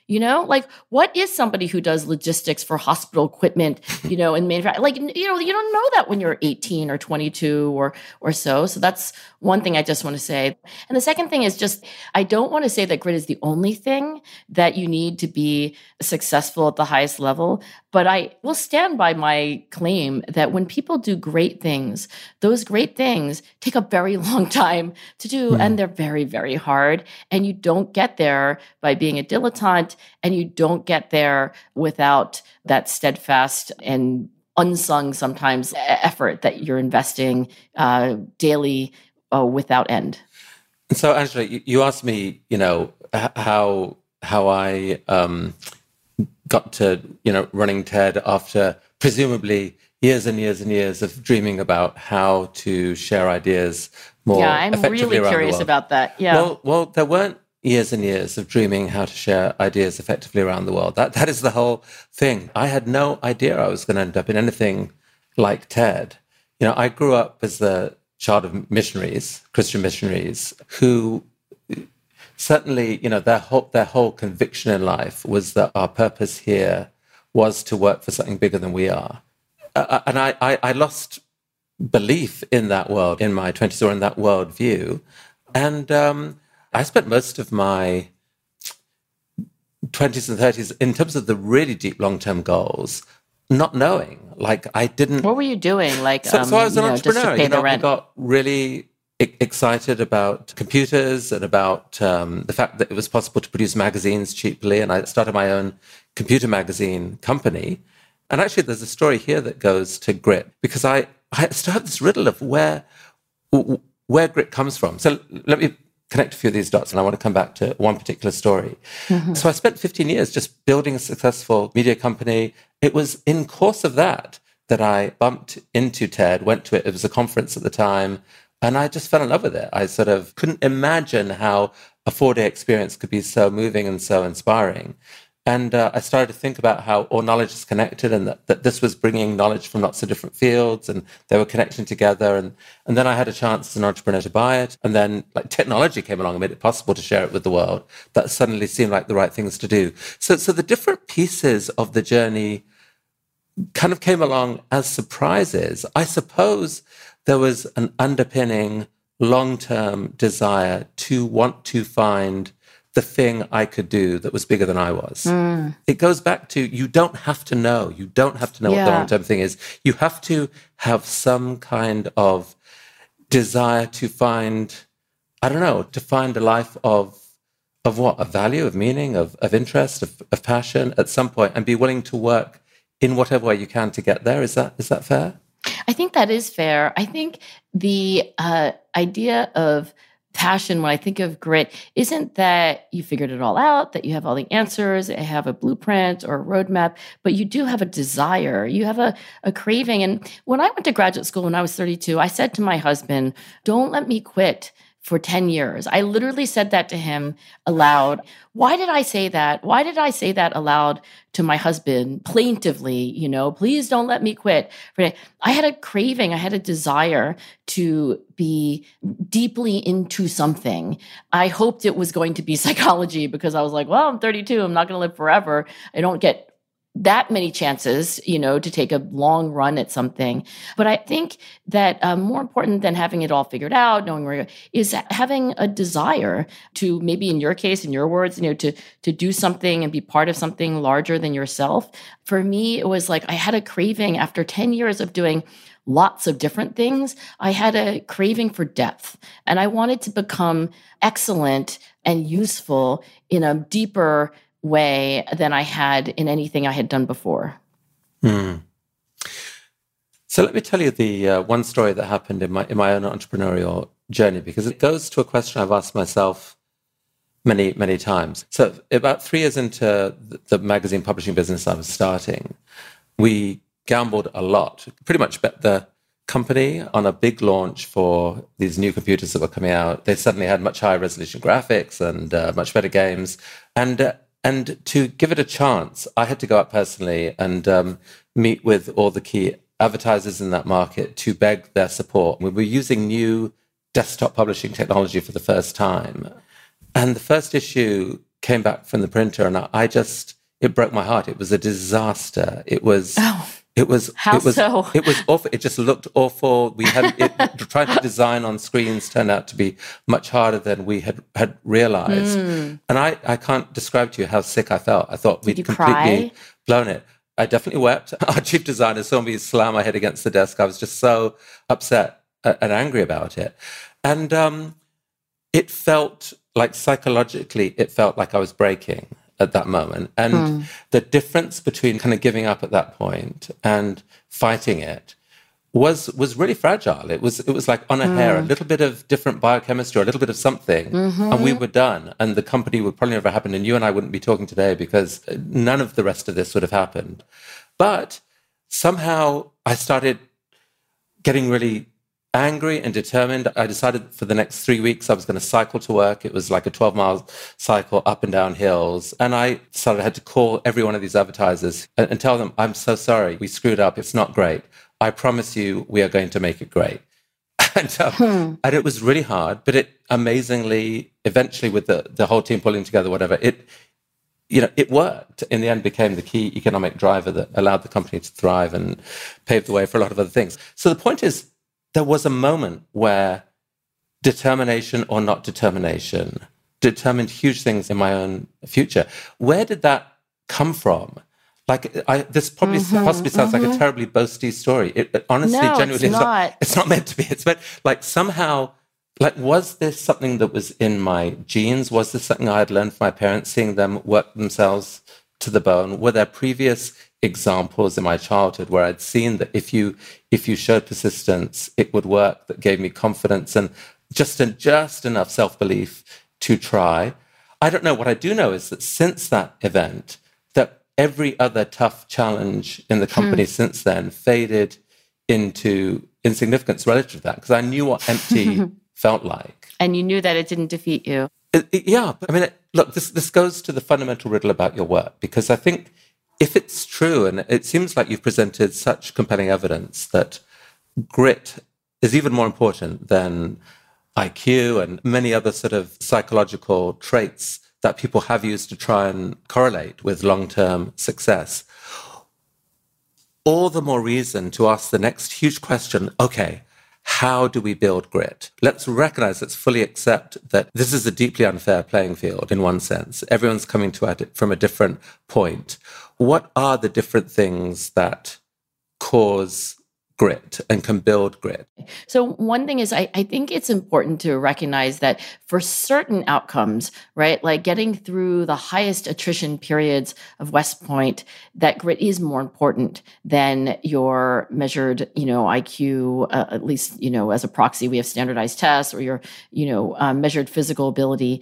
I: You know, like what is somebody who does logistics for hospital equipment, you know, and manufacturing? Like, you know, you don't know that when you're eighteen or twenty-two or, or so. So that's one thing I just want to say. And the second thing is just, I don't want to say that grit is the only thing that you need to be successful at the highest level, but I will stand by my claim that when people do great things, those great things take a very long time to do, mm. and they're very, very hard. And you don't get there by being a dilettante, and you don't get there without that steadfast and unsung sometimes effort that you're investing uh, daily uh, without end.
C: So, Angela, you, you asked me, you know, how how I um, got to, you know, running TED after presumably years and years and years of dreaming about how to share ideas more
I: yeah, I'm
C: effectively
I: really curious about that. Yeah.
C: Well, well, there weren't years and years of dreaming how to share ideas effectively around the world. That that is the whole thing. I had no idea I was going to end up in anything like TED. You know, I grew up as the child of missionaries, Christian missionaries, who certainly, you know, their whole their whole conviction in life was that our purpose here was to work for something bigger than we are. Uh, and I, I, I lost belief in that world in my twenties, or in that world view. And um, I spent most of my twenties and thirties in terms of the really deep long-term goals, not knowing. Like I didn't.
I: What were you doing? Like,
C: so,
I: um,
C: so I was an
I: you know,
C: entrepreneur.
I: Just to pay
C: you know,
I: the rent.
C: I got really excited about computers and about um, the fact that it was possible to produce magazines cheaply. And I started my own computer magazine company. And actually, there's a story here that goes to grit, because I, I started this riddle of where where grit comes from. So let me connect a few of these dots, and I want to come back to one particular story. Mm-hmm. So I spent fifteen years just building a successful media company. It was in course of that that I bumped into TED, went to it. It was a conference at the time, and I just fell in love with it. I sort of couldn't imagine how a four-day experience could be so moving and so inspiring. And uh, I started to think about how all knowledge is connected, and that, that this was bringing knowledge from lots of different fields, and they were connecting together. And, and then I had a chance as an entrepreneur to buy it. And then like technology came along and made it possible to share it with the world. That suddenly seemed like the right things to do. So, so the different pieces of the journey kind of came along as surprises. I suppose there was an underpinning long-term desire to want to find the thing I could do that was bigger than I was. Mm. It goes back to, you don't have to know. You don't have to know yeah. what the long-term thing is. You have to have some kind of desire to find, I don't know, to find a life of of what? Of value, of meaning, of, of interest, of, of passion at some point, and be willing to work in whatever way you can to get there. Is that is that fair?
I: I think that is fair. I think the uh, idea of passion, when I think of grit, isn't that you figured it all out, that you have all the answers, you have a blueprint or a roadmap, but you do have a desire, you have a, a craving. And when I went to graduate school when I was thirty-two, I said to my husband, don't let me quit for ten years. I literally said that to him aloud. Why did I say that? Why did I say that aloud to my husband plaintively? You know, please don't let me quit. I had a craving, I had a desire to be deeply into something. I hoped it was going to be psychology, because I was like, well, I'm thirty-two, I'm not going to live forever. I don't get that many chances, you know, to take a long run at something. But I think that um, more important than having it all figured out, knowing where you're, is having a desire to, maybe in your case, in your words, you know, to to do something and be part of something larger than yourself. For me, it was like I had a craving after ten years of doing lots of different things. I had a craving for depth, and I wanted to become excellent and useful in a deeper way than I had in anything I had done before.
C: Hmm. So let me tell you the uh, one story that happened in my in my own entrepreneurial journey, because it goes to a question I've asked myself many, many times. So about three years into the, the magazine publishing business I was starting, we gambled a lot, pretty much bet the company on a big launch for these new computers that were coming out. They suddenly had much higher resolution graphics and uh, much better games. And uh, And to give it a chance, I had to go out personally and um, meet with all the key advertisers in that market to beg their support. We were using new desktop publishing technology for the first time. And the first issue came back from the printer, and I, I just, it broke my heart. It was a disaster. It was,
I: oh,
C: it was,
I: how
C: it was,
I: so?
C: It was awful. It just looked awful. We had it, trying to design on screens turned out to be much harder than we had had realized. Mm. And I, I can't describe to you how sick I felt. I thought we'd completely cry? blown it. I definitely wept. Our chief designer saw me slam my head against the desk. I was just so upset and angry about it. And um, it felt like psychologically, it felt like I was breaking at that moment. And hmm. the difference between kind of giving up at that point and fighting it was was really fragile. It was it was like on a mm. hair, a little bit of different biochemistry, a little bit of something, mm-hmm. and we were done. And the company would probably never happen. And you and I wouldn't be talking today because none of the rest of this would have happened. But somehow I started getting really angry and determined. I decided for the next three weeks I was going to cycle to work. It was like a twelve-mile cycle up and down hills. And I decided I had to call every one of these advertisers and, and tell them, I'm so sorry, we screwed up. It's not great. I promise you we are going to make it great. And, um, hmm. and it was really hard, but it amazingly, eventually with the, the whole team pulling together, whatever, it you know, it worked. In the end, became the key economic driver that allowed the company to thrive and paved the way for a lot of other things. So the point is, there was a moment where determination or not determination determined huge things in my own future. Where did that come from? Like, I, this probably mm-hmm, possibly sounds mm-hmm. like a terribly boasty story. It, it honestly,
I: no,
C: genuinely,
I: it's
C: it's
I: not.
C: not. It's not meant to be. It's meant, like, somehow, like, was this something that was in my genes? Was this something I had learned from my parents, seeing them work themselves to the bone? Were there previous examples in my childhood where I'd seen that if you if you showed persistence, it would work, that gave me confidence and just, just enough self-belief to try? I don't know. What I do know is that since that event, that every other tough challenge in the company hmm. since then faded into insignificance relative to that, because I knew what empty felt like.
I: And you knew that it didn't defeat you.
C: It, it, yeah. I mean, it, look, this, this goes to the fundamental riddle about your work, because I think if it's true, and it seems like you've presented such compelling evidence that grit is even more important than I Q and many other sort of psychological traits that people have used to try and correlate with long-term success, all the more reason to ask the next huge question, okay, how do we build grit? Let's recognize, let's fully accept that this is a deeply unfair playing field in one sense. Everyone's coming to it from a different point. What are the different things that cause grit and can build grit?
I: So one thing is, I, I think it's important to recognize that for certain outcomes, right, like getting through the highest attrition periods of West Point, that grit is more important than your measured, you know, I Q, uh, at least, you know, as a proxy, we have standardized tests, or your, you know, uh, measured physical ability.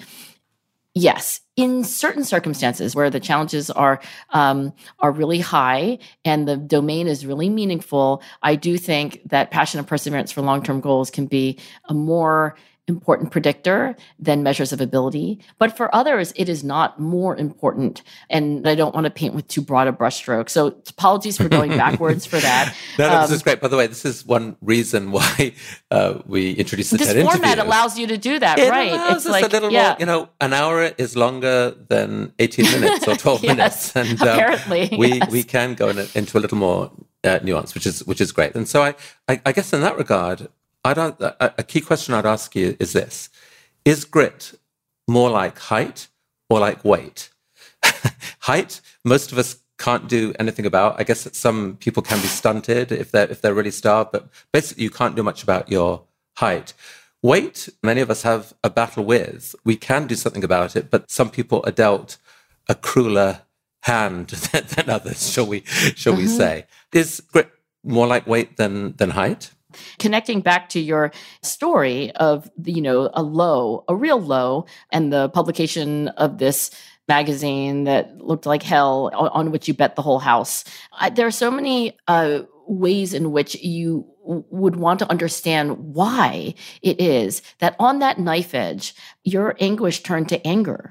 I: Yes, in certain circumstances where the challenges are um, are really high and the domain is really meaningful, I do think that passion and perseverance for long-term goals can be a more important predictor than measures of ability. But for others, it is not more important. And I don't want to paint with too broad a brushstroke. So apologies for going backwards for that.
C: No, no,
I: um,
C: this is great. By the way, this is one reason why uh, we introduced the
I: this
C: TED
I: format
C: interview.
I: allows you to do that,
C: it
I: right?
C: Allows
I: it's
C: us
I: like
C: a little
I: yeah.
C: more, you know, an hour is longer than eighteen minutes or twelve
I: yes,
C: minutes. And um,
I: apparently,
C: we,
I: yes.
C: we can go in a, into a little more uh, nuance, which is which is great. And so I, I, I guess in that regard, I'd, a, a key question I'd ask you is this. Is grit more like height or like weight? Height, most of us can't do anything about. I guess that some people can be stunted if they're, if they're really starved, but basically you can't do much about your height. Weight, many of us have a battle with. We can do something about it, but some people are dealt a crueler hand than, than others, shall we, shall mm-hmm. we say. Is grit more like weight than, than height?
I: Connecting back to your story of, you know, a low, a real low, and the publication of this magazine that looked like hell on, on which you bet the whole house. I, there are so many uh, ways in which you w- would want to understand why it is that on that knife edge, your anguish turned to anger.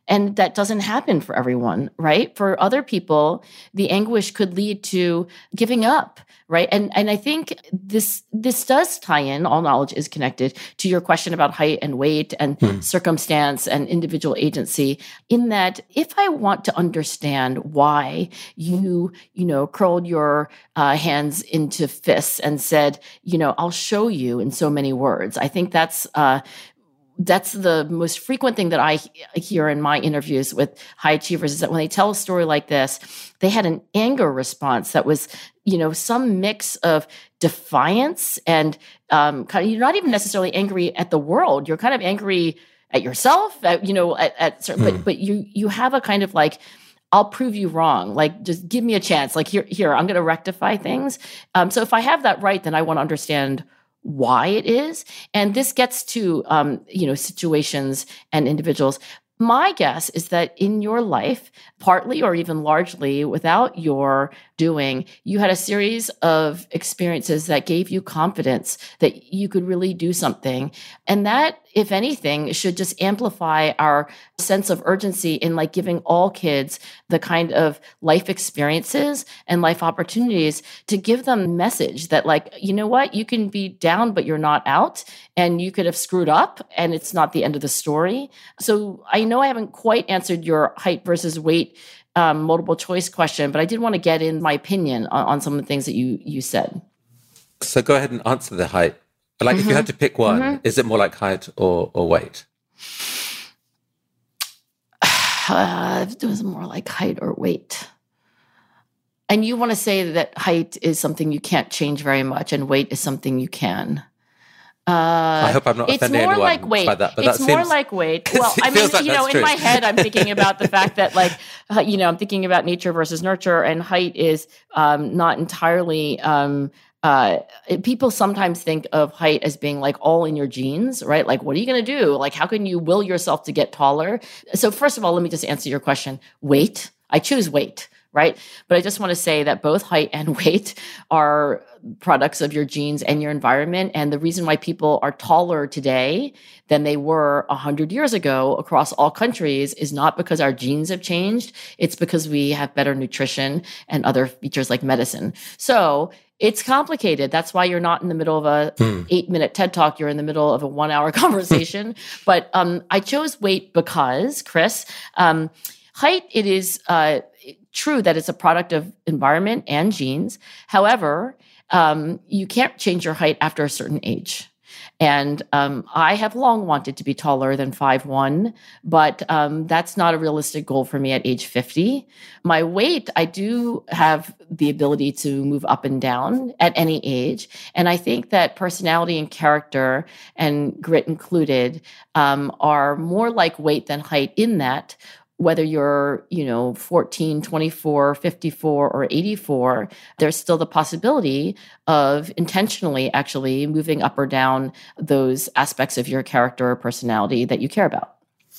I: And that doesn't happen for everyone, right? For other people, the anguish could lead to giving up, right? And and I think this this does tie in, all knowledge is connected, to your question about height and weight and hmm. circumstance and individual agency, in that if I want to understand why you, you know, curled your uh, hands into fists and said, you know, I'll show you in so many words, I think that's uh, that's the most frequent thing that I hear in my interviews with high achievers, is that when they tell a story like this, they had an anger response that was, you know, some mix of defiance and um, kind of, you're not even necessarily angry at the world. You're kind of angry at yourself, at, you know, at, at certain, mm. but, but you, you have a kind of like, I'll prove you wrong. Like, just give me a chance. Like, here, here, I'm going to rectify things. Um, so if I have that right, then I want to understand why it is. And this gets to, um, you know, situations and individuals. My guess is that in your life, partly or even largely without your doing, you had a series of experiences that gave you confidence that you could really do something. And that, if anything, should just amplify our sense of urgency in like giving all kids the kind of life experiences and life opportunities to give them a message that, like, you know what, you can be down, but you're not out, and you could have screwed up and it's not the end of the story. So I know I haven't quite answered your height versus weight um, multiple choice question, but I did want to get in my opinion on, on some of the things that you you said.
C: So go ahead and answer the height. Like, mm-hmm. if you had to pick one, mm-hmm. is it more like height or, or weight?
I: Uh, it was more like height or weight. And you want to say that height is something you can't change very much and weight is something you can. Uh,
C: I hope I'm not offending anyone
I: like weight.
C: by that. But
I: it's
C: that
I: more
C: seems,
I: like weight. Well, I mean,
C: like
I: you know, in
C: true.
I: my head, I'm thinking about the fact that, like, uh, you know, I'm thinking about nature versus nurture, and height is um, not entirely. Um, uh, people sometimes think of height as being like all in your genes, right? Like, what are you going to do? Like, how can you will yourself to get taller? So, first of all, let me just answer your question. Weight. I choose weight. Right. But I just want to say that both height and weight are products of your genes and your environment. And the reason why people are taller today than they were a hundred years ago across all countries is not because our genes have changed. It's because we have better nutrition and other features like medicine. So it's complicated. That's why you're not in the middle of a hmm. eight minute TED Talk. You're in the middle of a one hour conversation. But um, I chose weight because, Chris, um, height, it is uh, true that it's a product of environment and genes. However, um, you can't change your height after a certain age. And um, I have long wanted to be taller than five one, but um, that's not a realistic goal for me at age fifty. My weight, I do have the ability to move up and down at any age. And I think that personality and character, and grit included, um, are more like weight than height, in that whether you're, you know, fourteen, twenty-four, fifty-four, or eighty-four, there's still the possibility of intentionally actually moving up or down those aspects of your character or personality that you care about.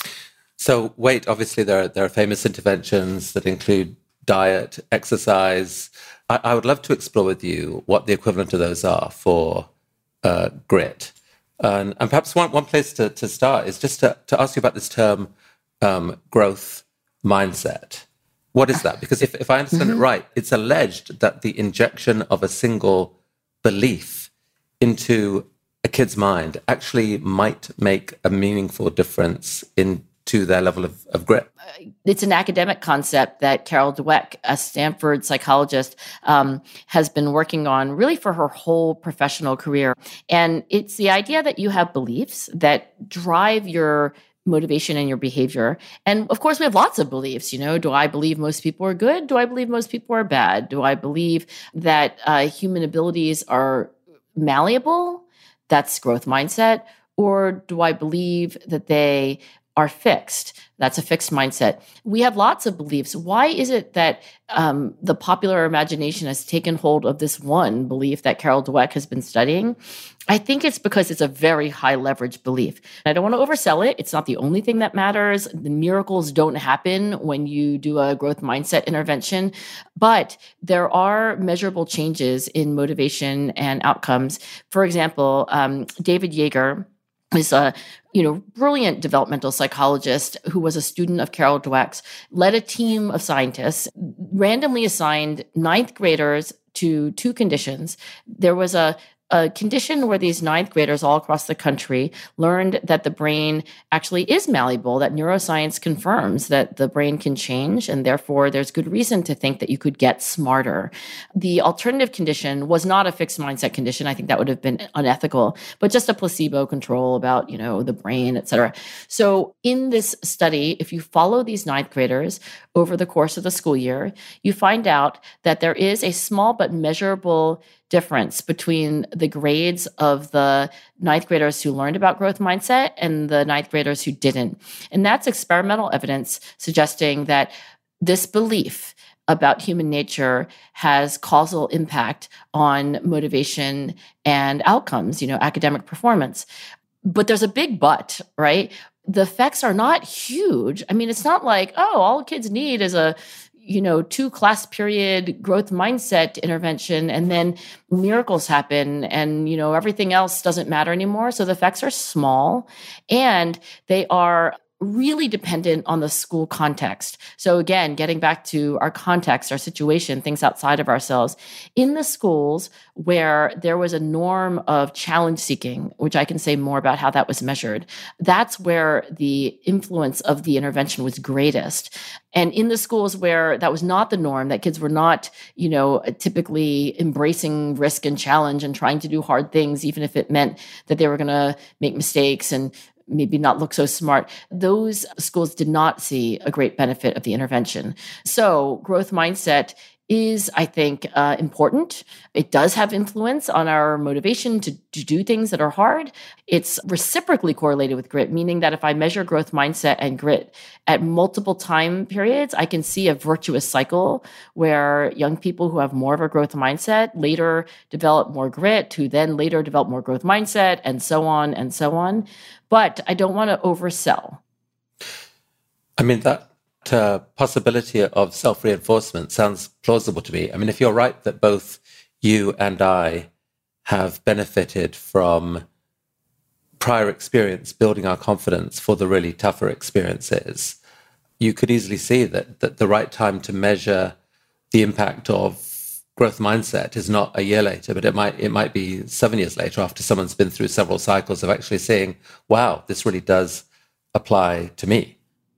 C: So weight, obviously there are, there are famous interventions that include diet, exercise. I, I would love to explore with you what the equivalent of those are for uh, grit. And, and perhaps one, one place to, to start is just to, to ask you about this term, Um, growth mindset. What is that? Because if, if I understand mm-hmm. it right, it's alleged that the injection of a single belief into a kid's mind actually might make a meaningful difference into their level of, of grit.
I: It's an academic concept that Carol Dweck, a Stanford psychologist, um, has been working on really for her whole professional career. And it's the idea that you have beliefs that drive your motivation and your behavior. And of course, we have lots of beliefs. You know, do I believe most people are good? Do I believe most people are bad? Do I believe that uh, human abilities are malleable? That's growth mindset. Or do I believe that they are fixed? That's a fixed mindset. We have lots of beliefs. Why is it that um, the popular imagination has taken hold of this one belief that Carol Dweck has been studying? I think it's because it's a very high leverage belief. I don't want to oversell it. It's not the only thing that matters. The miracles don't happen when you do a growth mindset intervention, but there are measurable changes in motivation and outcomes. For example, um, David Yeager is a you know, brilliant developmental psychologist who was a student of Carol Dweck's, led a team of scientists, randomly assigned ninth graders to two conditions. There was a a condition where these ninth graders all across the country learned that the brain actually is malleable, that neuroscience confirms that the brain can change, and therefore there's good reason to think that you could get smarter. The alternative condition was not a fixed mindset condition. I think that would have been unethical, but just a placebo control about, you know, the brain, et cetera. So in this study, if you follow these ninth graders over the course of the school year, you find out that there is a small but measurable difference between the grades of the ninth graders who learned about growth mindset and the ninth graders who didn't. And that's experimental evidence suggesting that this belief about human nature has causal impact on motivation and outcomes, you know, academic performance. But there's a big but, right? The effects are not huge. I mean, it's not like, oh, all kids need is a you know, two class period growth mindset intervention, and then miracles happen and, you know, everything else doesn't matter anymore. So the effects are small and they are really dependent on the school context. So again, getting back to our context, our situation, things outside of ourselves, in the schools where there was a norm of challenge seeking, which I can say more about how that was measured, that's where the influence of the intervention was greatest. And in the schools where that was not the norm, that kids were not, you know, typically embracing risk and challenge and trying to do hard things, even if it meant that they were going to make mistakes and maybe not look so smart, those schools did not see a great benefit of the intervention. So growth mindset is, I think, uh, important. It does have influence on our motivation to, to do things that are hard. It's reciprocally correlated with grit, meaning that if I measure growth mindset and grit at multiple time periods, I can see a virtuous cycle where young people who have more of a growth mindset later develop more grit, who then later develop more growth mindset, and so on and so on. But I don't want to oversell.
C: I mean, that Uh, possibility of self-reinforcement sounds plausible to me. I mean, if you're right that both you and I have benefited from prior experience building our confidence for the really tougher experiences, you could easily see that, that the right time to measure the impact of growth mindset is not a year later, but it might it might be seven years later after someone's been through several cycles of actually seeing, wow, this really does apply to me.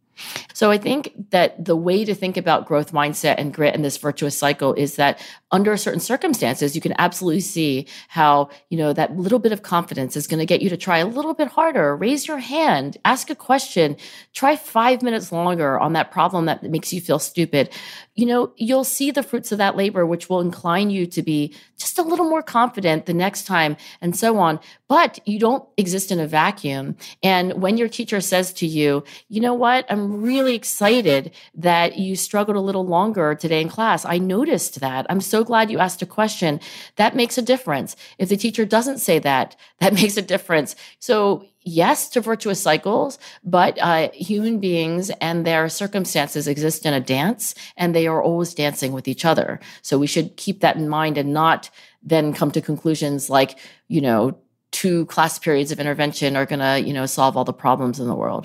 I: So I think that the way to think about growth mindset and grit and this virtuous cycle is that under certain circumstances, you can absolutely see how, you know, that little bit of confidence is going to get you to try a little bit harder, raise your hand, ask a question, try five minutes longer on that problem that makes you feel stupid. You know, you'll see the fruits of that labor, which will incline you to be just a little more confident the next time and so on. But you don't exist in a vacuum. And when your teacher says to you, you know what, I'm really excited that you struggled a little longer today in class. I noticed that. I'm so glad you asked a question. That makes a difference. If the teacher doesn't say that, that makes a difference. So yes to virtuous cycles, but uh, human beings and their circumstances exist in a dance, and they are always dancing with each other. So we should keep that in mind and not then come to conclusions like, you know, two class periods of intervention are going to, you know, solve all the problems in the world.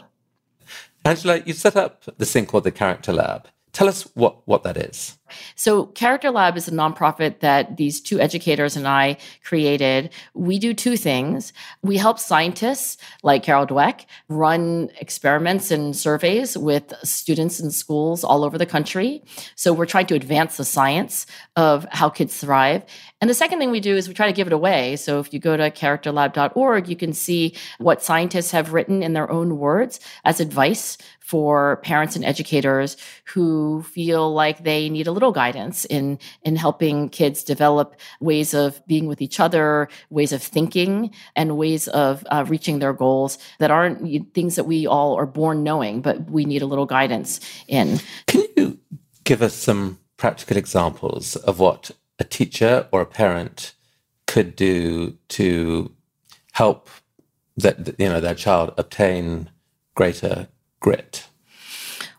C: Angela, you set up this thing called the Character Lab. Tell us what, what that is.
I: So Character Lab is a nonprofit that these two educators and I created. We do two things. We help scientists like Carol Dweck run experiments and surveys with students in schools all over the country. So we're trying to advance the science of how kids thrive. And the second thing we do is we try to give it away. So if you go to character lab dot org, you can see what scientists have written in their own words as advice for parents and educators who feel like they need a little guidance in, in helping kids develop ways of being with each other, ways of thinking, and ways of uh, reaching their goals that aren't things that we all are born knowing, but we need a little guidance in.
C: Can you give us some practical examples of what a teacher or a parent could do to help that, you know, their child obtain greater grit?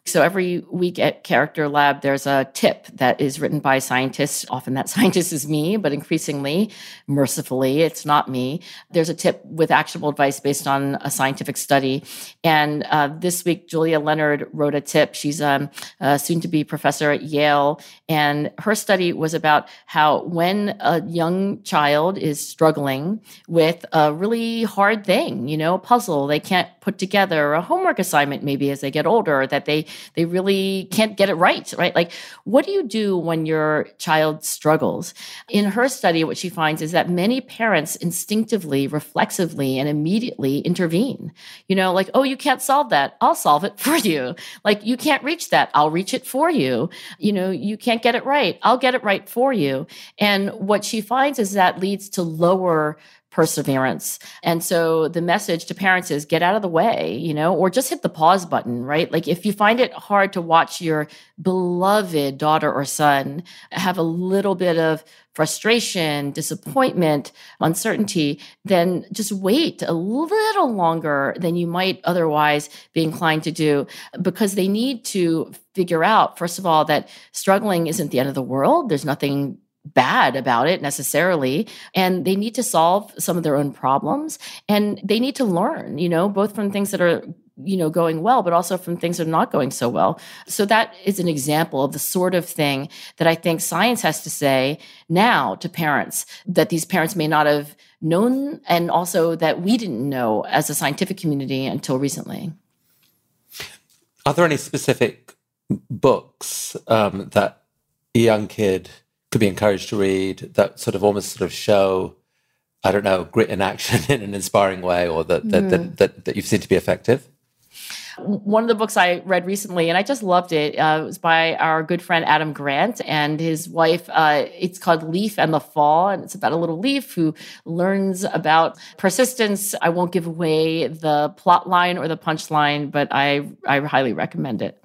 I: So every week at Character Lab, there's a tip that is written by scientists. Often that scientist is me, but increasingly, mercifully, it's not me. There's a tip with actionable advice based on a scientific study. And uh, this week, Julia Leonard wrote a tip. She's um, a soon-to-be professor at Yale. And her study was about how when a young child is struggling with a really hard thing, you know, a puzzle they can't put together, a homework assignment maybe as they get older, that they they really can't get it right, right? Like, what do you do when your child struggles? In her study, what she finds is that many parents instinctively, reflexively, and immediately intervene. You know, like, oh, you can't solve that. I'll solve it for you. Like, you can't reach that. I'll reach it for you. You know, you can't get it right. I'll get it right for you. And what she finds is that leads to lower perseverance. And so the message to parents is get out of the way, you know, or just hit the pause button, right? Like if you find it hard to watch your beloved daughter or son have a little bit of frustration, disappointment, uncertainty, then just wait a little longer than you might otherwise be inclined to do, because they need to figure out, first of all, that struggling isn't the end of the world. There's nothing bad about it necessarily. And they need to solve some of their own problems, and they need to learn, you know, both from things that are, you know, going well, but also from things that are not going so well. So that is an example of the sort of thing that I think science has to say now to parents, that these parents may not have known, and also that we didn't know as a scientific community until recently.
C: Are there any specific books um, that a young kid could be encouraged to read that sort of almost sort of show, I don't know, grit in action in an inspiring way, or that that, mm. that, that, that you've seen to be effective?
I: One of the books I read recently, and I just loved it, uh, it was by our good friend Adam Grant and his wife. Uh, it's called Leaf and the Fall, and it's about a little leaf who learns about persistence. I won't give away the plot line or the punchline, but I I highly recommend it.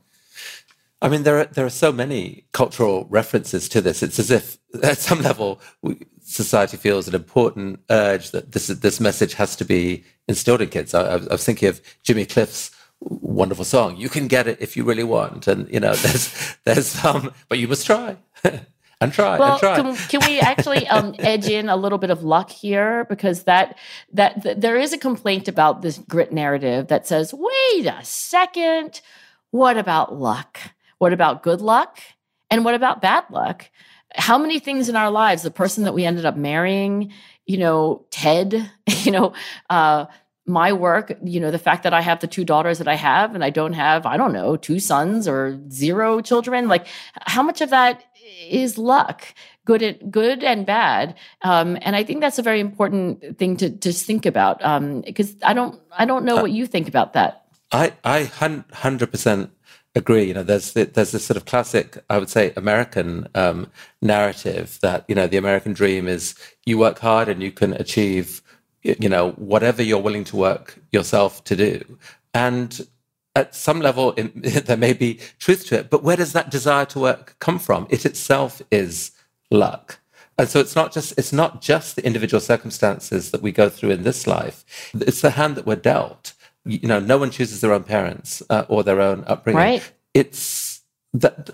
C: I mean, there are, there are so many cultural references to this. It's as if, at some level, we, society feels an important urge that this this message has to be instilled in kids. I, I was thinking of Jimmy Cliff's wonderful song, "You can get it if you really want," and you know, there's there's um, but you must try and try
I: well,
C: and try.
I: Can, can we actually um, edge in a little bit of luck here, because that that th- there is a complaint about this grit narrative that says, "Wait a second, what about luck? What about good luck? And what about bad luck? How many things in our lives, the person that we ended up marrying, you know, Ted, you know, uh, my work, you know, the fact that I have the two daughters that I have and I don't have, I don't know, two sons or zero children, like how much of that is luck, good and, good and bad? Um, and I think that's a very important thing to, to think about, um, because I don't, I don't know uh, what you think about that.
C: I, I one hundred percent agree. You know, there's there's this sort of classic, I would say, American um, narrative that, you know, the American dream is you work hard and you can achieve, you know, whatever you're willing to work yourself to do. And at some level, it, there may be truth to it, but where does that desire to work come from? It itself is luck. And so it's not just it's not just the individual circumstances that we go through in this life. It's the hand that we're dealt. You know, no one chooses their own parents uh, or their own upbringing.
I: Right.
C: It's that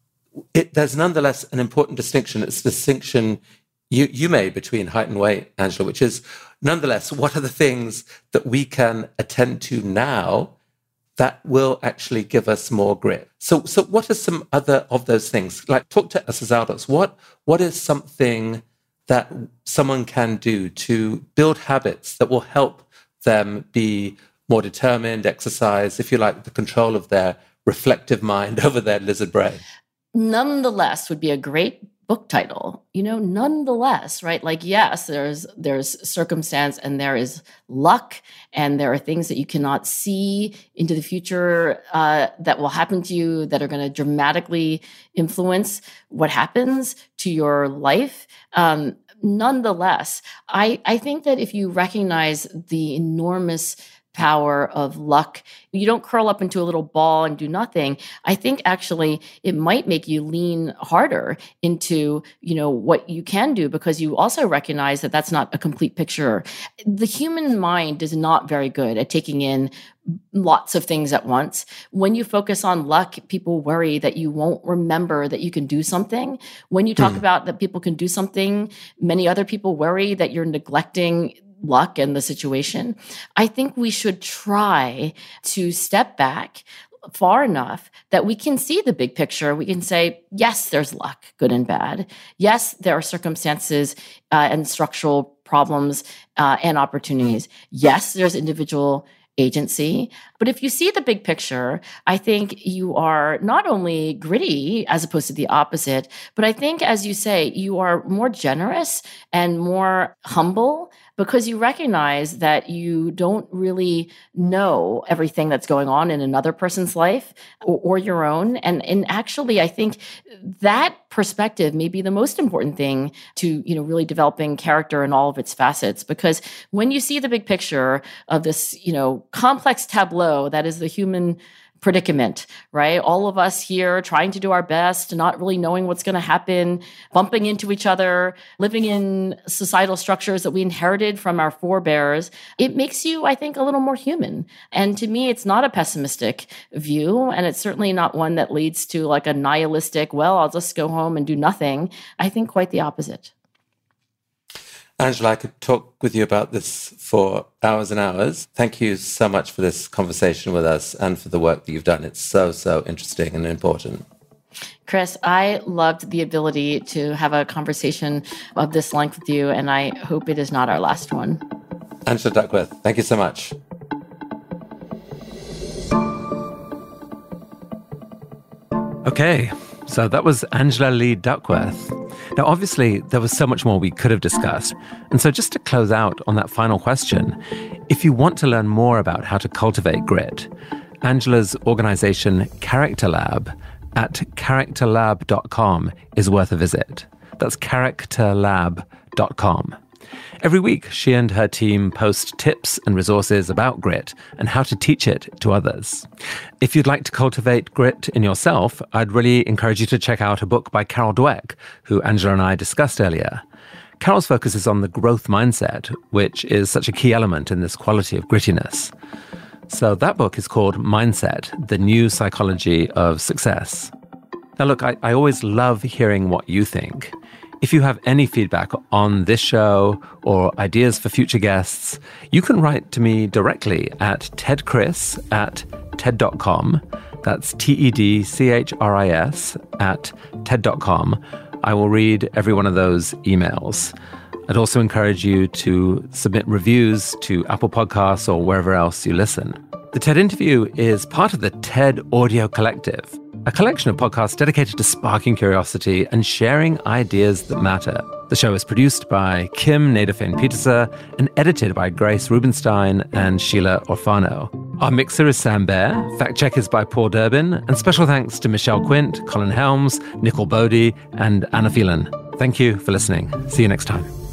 C: it, there's nonetheless an important distinction. It's the distinction you, you made between height and weight, Angela, which is nonetheless, what are the things that we can attend to now that will actually give us more grit? So, so what are some other of those things? Like, talk to us as adults. What, what is something that someone can do to build habits that will help them be more determined, exercise, if you like, the control of their reflective mind over their lizard brain?
I: Nonetheless would be a great book title, you know, nonetheless, right? Like, yes, there's there's circumstance and there is luck, and there are things that you cannot see into the future uh, that will happen to you that are going to dramatically influence what happens to your life. Um, nonetheless, I, I think that if you recognize the enormous power of luck. You don't curl up into a little ball and do nothing. I think actually it might make you lean harder into, you know, what you can do, because you also recognize that that's not a complete picture. The human mind is not very good at taking in lots of things at once. When you focus on luck, people worry that you won't remember that you can do something. When you talk mm. about that people can do something, many other people worry that you're neglecting luck and the situation. I think we should try to step back far enough that we can see the big picture. We can say, yes, there's luck, good and bad. Yes, there are circumstances uh, and structural problems uh, and opportunities. Yes, there's individual agency. But if you see the big picture, I think you are not only gritty as opposed to the opposite, but I think, as you say, you are more generous and more humble, because you recognize that you don't really know everything that's going on in another person's life or, or your own. And, and actually, I think that perspective may be the most important thing to, you know, really developing character in all of its facets. Because when you see the big picture of this, you know, complex tableau that is the human predicament, right? All of us here trying to do our best, not really knowing what's going to happen, bumping into each other, living in societal structures that we inherited from our forebears. It makes you, I think, a little more human. And to me, it's not a pessimistic view. And it's certainly not one that leads to like a nihilistic, well, I'll just go home and do nothing. I think quite the opposite.
C: Angela, I could talk with you about this for hours and hours. Thank you so much for this conversation with us and for the work that you've done. It's so, so interesting and important.
I: Chris, I loved the ability to have a conversation of this length with you, and I hope it is not our last one.
C: Angela Duckworth, thank you so much. Okay, so that was Angela Lee Duckworth. Now, obviously, there was so much more we could have discussed. And so just to close out on that final question, if you want to learn more about how to cultivate grit, Angela's organization Character Lab at character lab dot com is worth a visit. That's character lab dot com. Every week, she and her team post tips and resources about grit and how to teach it to others. If you'd like to cultivate grit in yourself, I'd really encourage you to check out a book by Carol Dweck, who Angela and I discussed earlier. Carol's focus is on the growth mindset, which is such a key element in this quality of grittiness. So that book is called Mindset, The New Psychology of Success. Now look, I, I always love hearing what you think. If you have any feedback on this show or ideas for future guests, you can write to me directly at tedchris at ted dot com. That's T E D C H R I S at ted dot com. I will read every one of those emails. I'd also encourage you to submit reviews to Apple Podcasts or wherever else you listen. The TED Interview is part of the TED Audio Collective, a collection of podcasts dedicated to sparking curiosity and sharing ideas that matter. The show is produced by Kim Nadafane-Peterser and edited by Grace Rubenstein and Sheila Orfano. Our mixer is Sam Baer, fact check is by Paul Durbin, and special thanks to Michelle Quint, Colin Helms, Nicole Bodie, and Anna Phelan. Thank you for listening. See you next time.